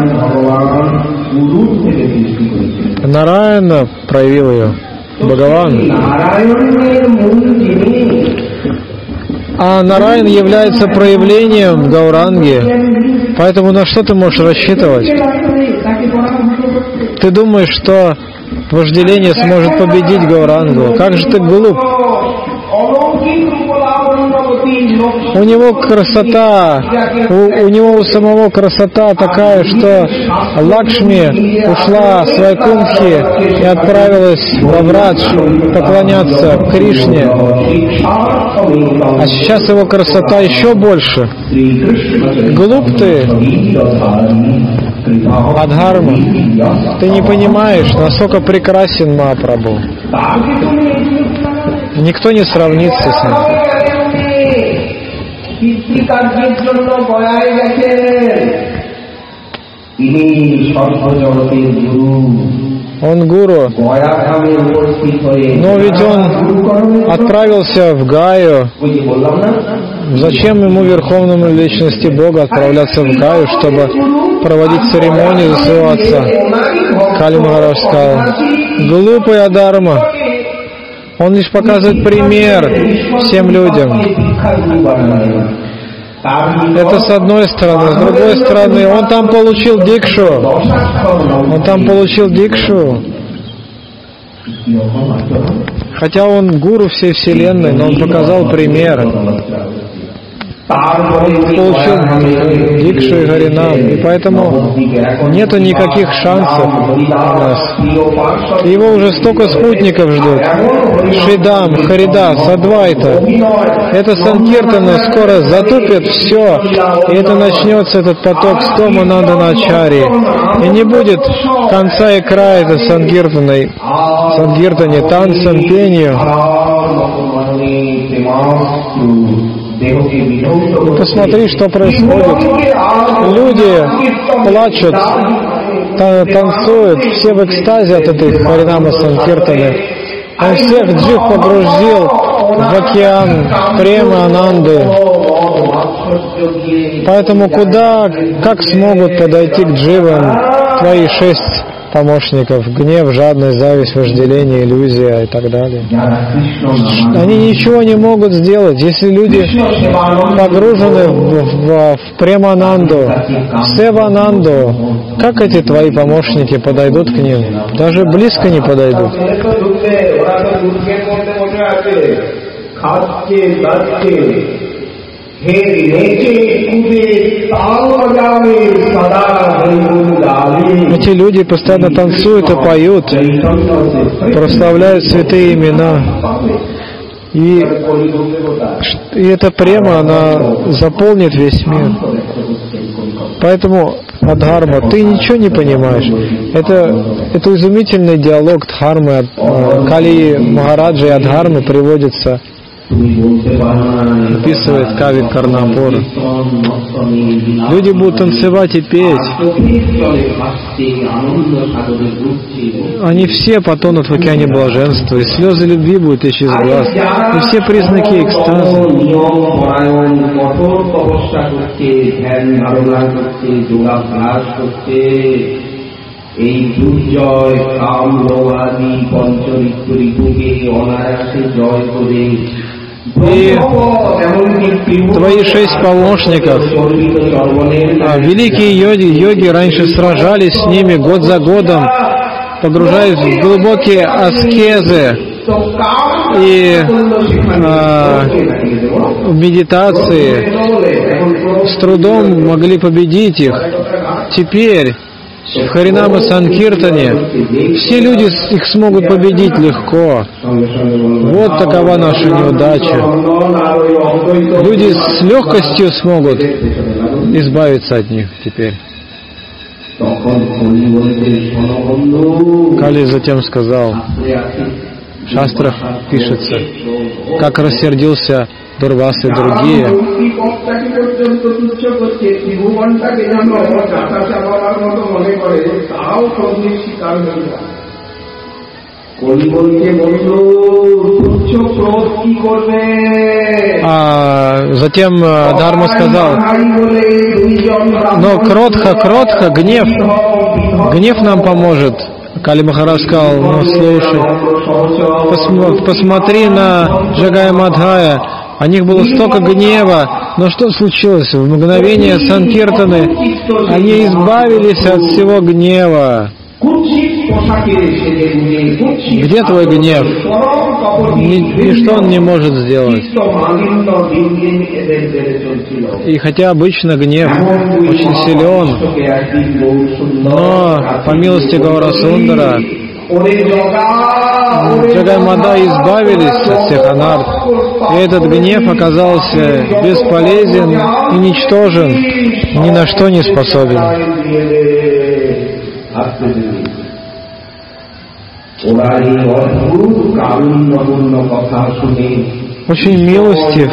Нараяна проявил ее, Бхагаван. А Нараян является проявлением Гауранги. Поэтому на что ты можешь рассчитывать? Ты думаешь, что вожделение сможет победить Гаурангу? Как же ты глуп! У него красота, у него у самого красота такая, что Лакшми ушла с Вайкунтхи и отправилась во Врадж поклоняться Кришне. А сейчас его красота еще больше. Глуп ты, Адхарма. Ты не понимаешь, насколько прекрасен Махапрабху. Никто не сравнится с ним. Он гуру, но ведь он отправился в Гаю. Зачем ему, верховному личности Бога, отправляться в Гаю, чтобы проводить церемонию за своего отца? Кали Махарадж сказал: глупая Адхарма. Он лишь показывает пример всем людям. Это с одной стороны. С другой стороны, он там получил дикшу. Хотя он гуру всей вселенной, но он показал пример. Получил дикшу и Харинам, и поэтому нету никаких шансов у нас. Его уже столько спутников ждут. Шридам, Харидас, Адвайта. Это Санкиртана скоро затупит все, и это начнется этот поток 100 Мананданачари. И не будет конца и края этой Санкиртане, танцем, пению. Посмотри, что происходит. Люди плачут, танцуют, все в экстазе от этой Харинама Санкиртаны. Он всех джив погрузил в океан премы Ананды. Поэтому как смогут подойти к дживам твои 6 помощников? Гнев, жадность, зависть, вожделение, иллюзия и так далее. Они ничего не могут сделать, если люди погружены в Премананду, в Севананду. Как эти твои помощники подойдут к ним? Даже близко не подойдут. Эти люди постоянно танцуют и поют, прославляют святые имена. И эта према, она заполнит весь мир. Поэтому, Адхарма, ты ничего не понимаешь. Это изумительный диалог Дхармы, Кали Махараджа и Адхармы приводится, описывает Кави Карнапур. Люди будут танцевать и петь. Они все потонут в океане блаженства, и слезы любви будут течь из глаз. И все признаки экстаза. এই দুর্জয় কাম লোভাদি পঞ্চরিত্র রিপুকে অনায়াসে জয় করে твои 6 помощников, великие йоги раньше сражались с ними год за годом, погружаясь в глубокие аскезы и в медитации, с трудом могли победить их. Теперь в Харинама Санкиртане все люди их смогут победить легко. Вот такова наша неудача. Люди с легкостью смогут избавиться от них теперь. Кали затем сказал, в шастрах пишется, как рассердился Дурваса и другие. Затем Дхарма сказал, но кротха, гнев нам поможет. Кали Махарадж сказал, ну слушай, посмотри на Джагая Мадхая, у них было столько гнева, но что случилось? В мгновение Санкиртаны они избавились от всего гнева. Где твой гнев? Ничто он не может сделать. И хотя обычно гнев очень силен, но по милости Гаура Сундара Джагай-Мадхая избавились от всех анарт, и этот гнев оказался бесполезен и ничтожен, ни на что не способен. Очень милостив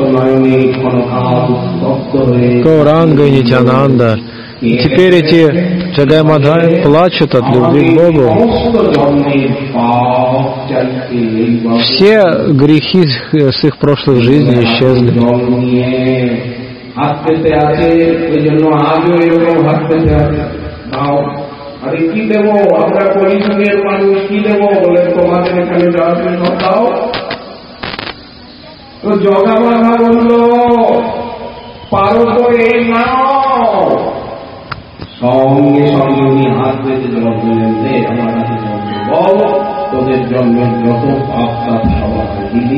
Гауранга и Нитянанда. И теперь эти Джагай-Мадхая плачут от любви к Богу. Все грехи с их прошлых жизней исчезли. সঙ্গে সঙ্গে উনি হাত পেতে জবাব দিলেন, দে আমার কাছে বল তোদের জন্মের যত পাপ তাপ সবার দিলি,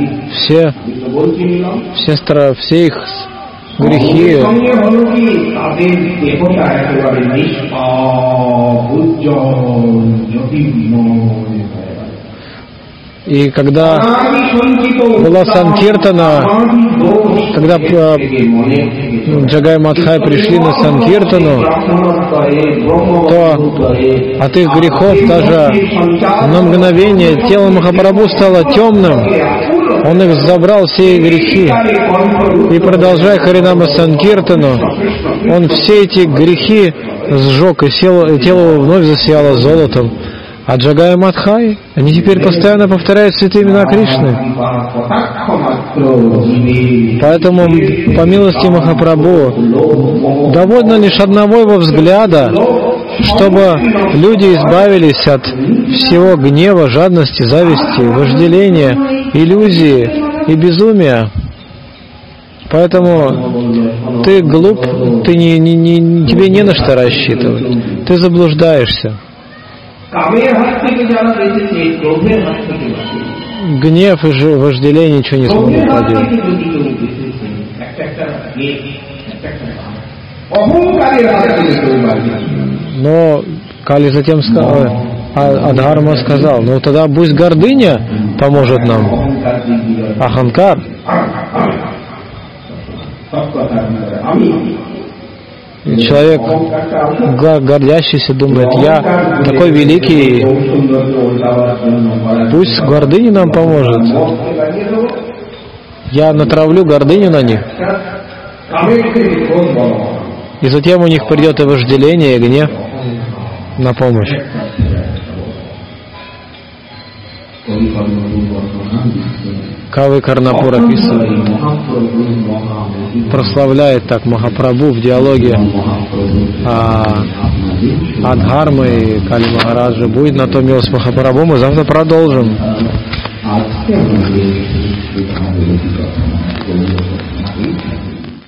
все их грехи. সঙ্গে হলো কি তাদের দেহটা একেবারে নিষ্পাপ উজ্জ্বল জ্যোতির্ময়। И когда была Санкиртана, когда Джагай-Мадхая пришли на Санкиртану, то от их грехов даже на мгновение тело Махапрабху стало темным. Он их забрал, все их грехи. И продолжая Харинама Санкиртану, он все эти грехи сжег, и тело вновь засияло золотом. А Джагай-Мадхая, они теперь постоянно повторяют святые имена Кришны. Поэтому, по милости Махапрабху, довольно лишь одного его взгляда, чтобы люди избавились от всего гнева, жадности, зависти, вожделения, иллюзии и безумия. Поэтому ты глуп, тебе не на что рассчитывать, ты заблуждаешься. Гнев и вожделение ничего не смогут поделать. Но Кали затем сказал, Дхарма сказал, ну тогда пусть гордыня поможет нам. Аханкар. Человек, гордящийся, думает, я такой великий, пусть гордыня нам поможет. Я натравлю гордыню на них. И затем у них придет и вожделение, и гнев на помощь. Кавы Карнапур описывает, прославляет так Махапрабху в диалоге от Дхармы и Кали Махараджа будет на том Милос Махапрабху. Мы завтра продолжим. आज के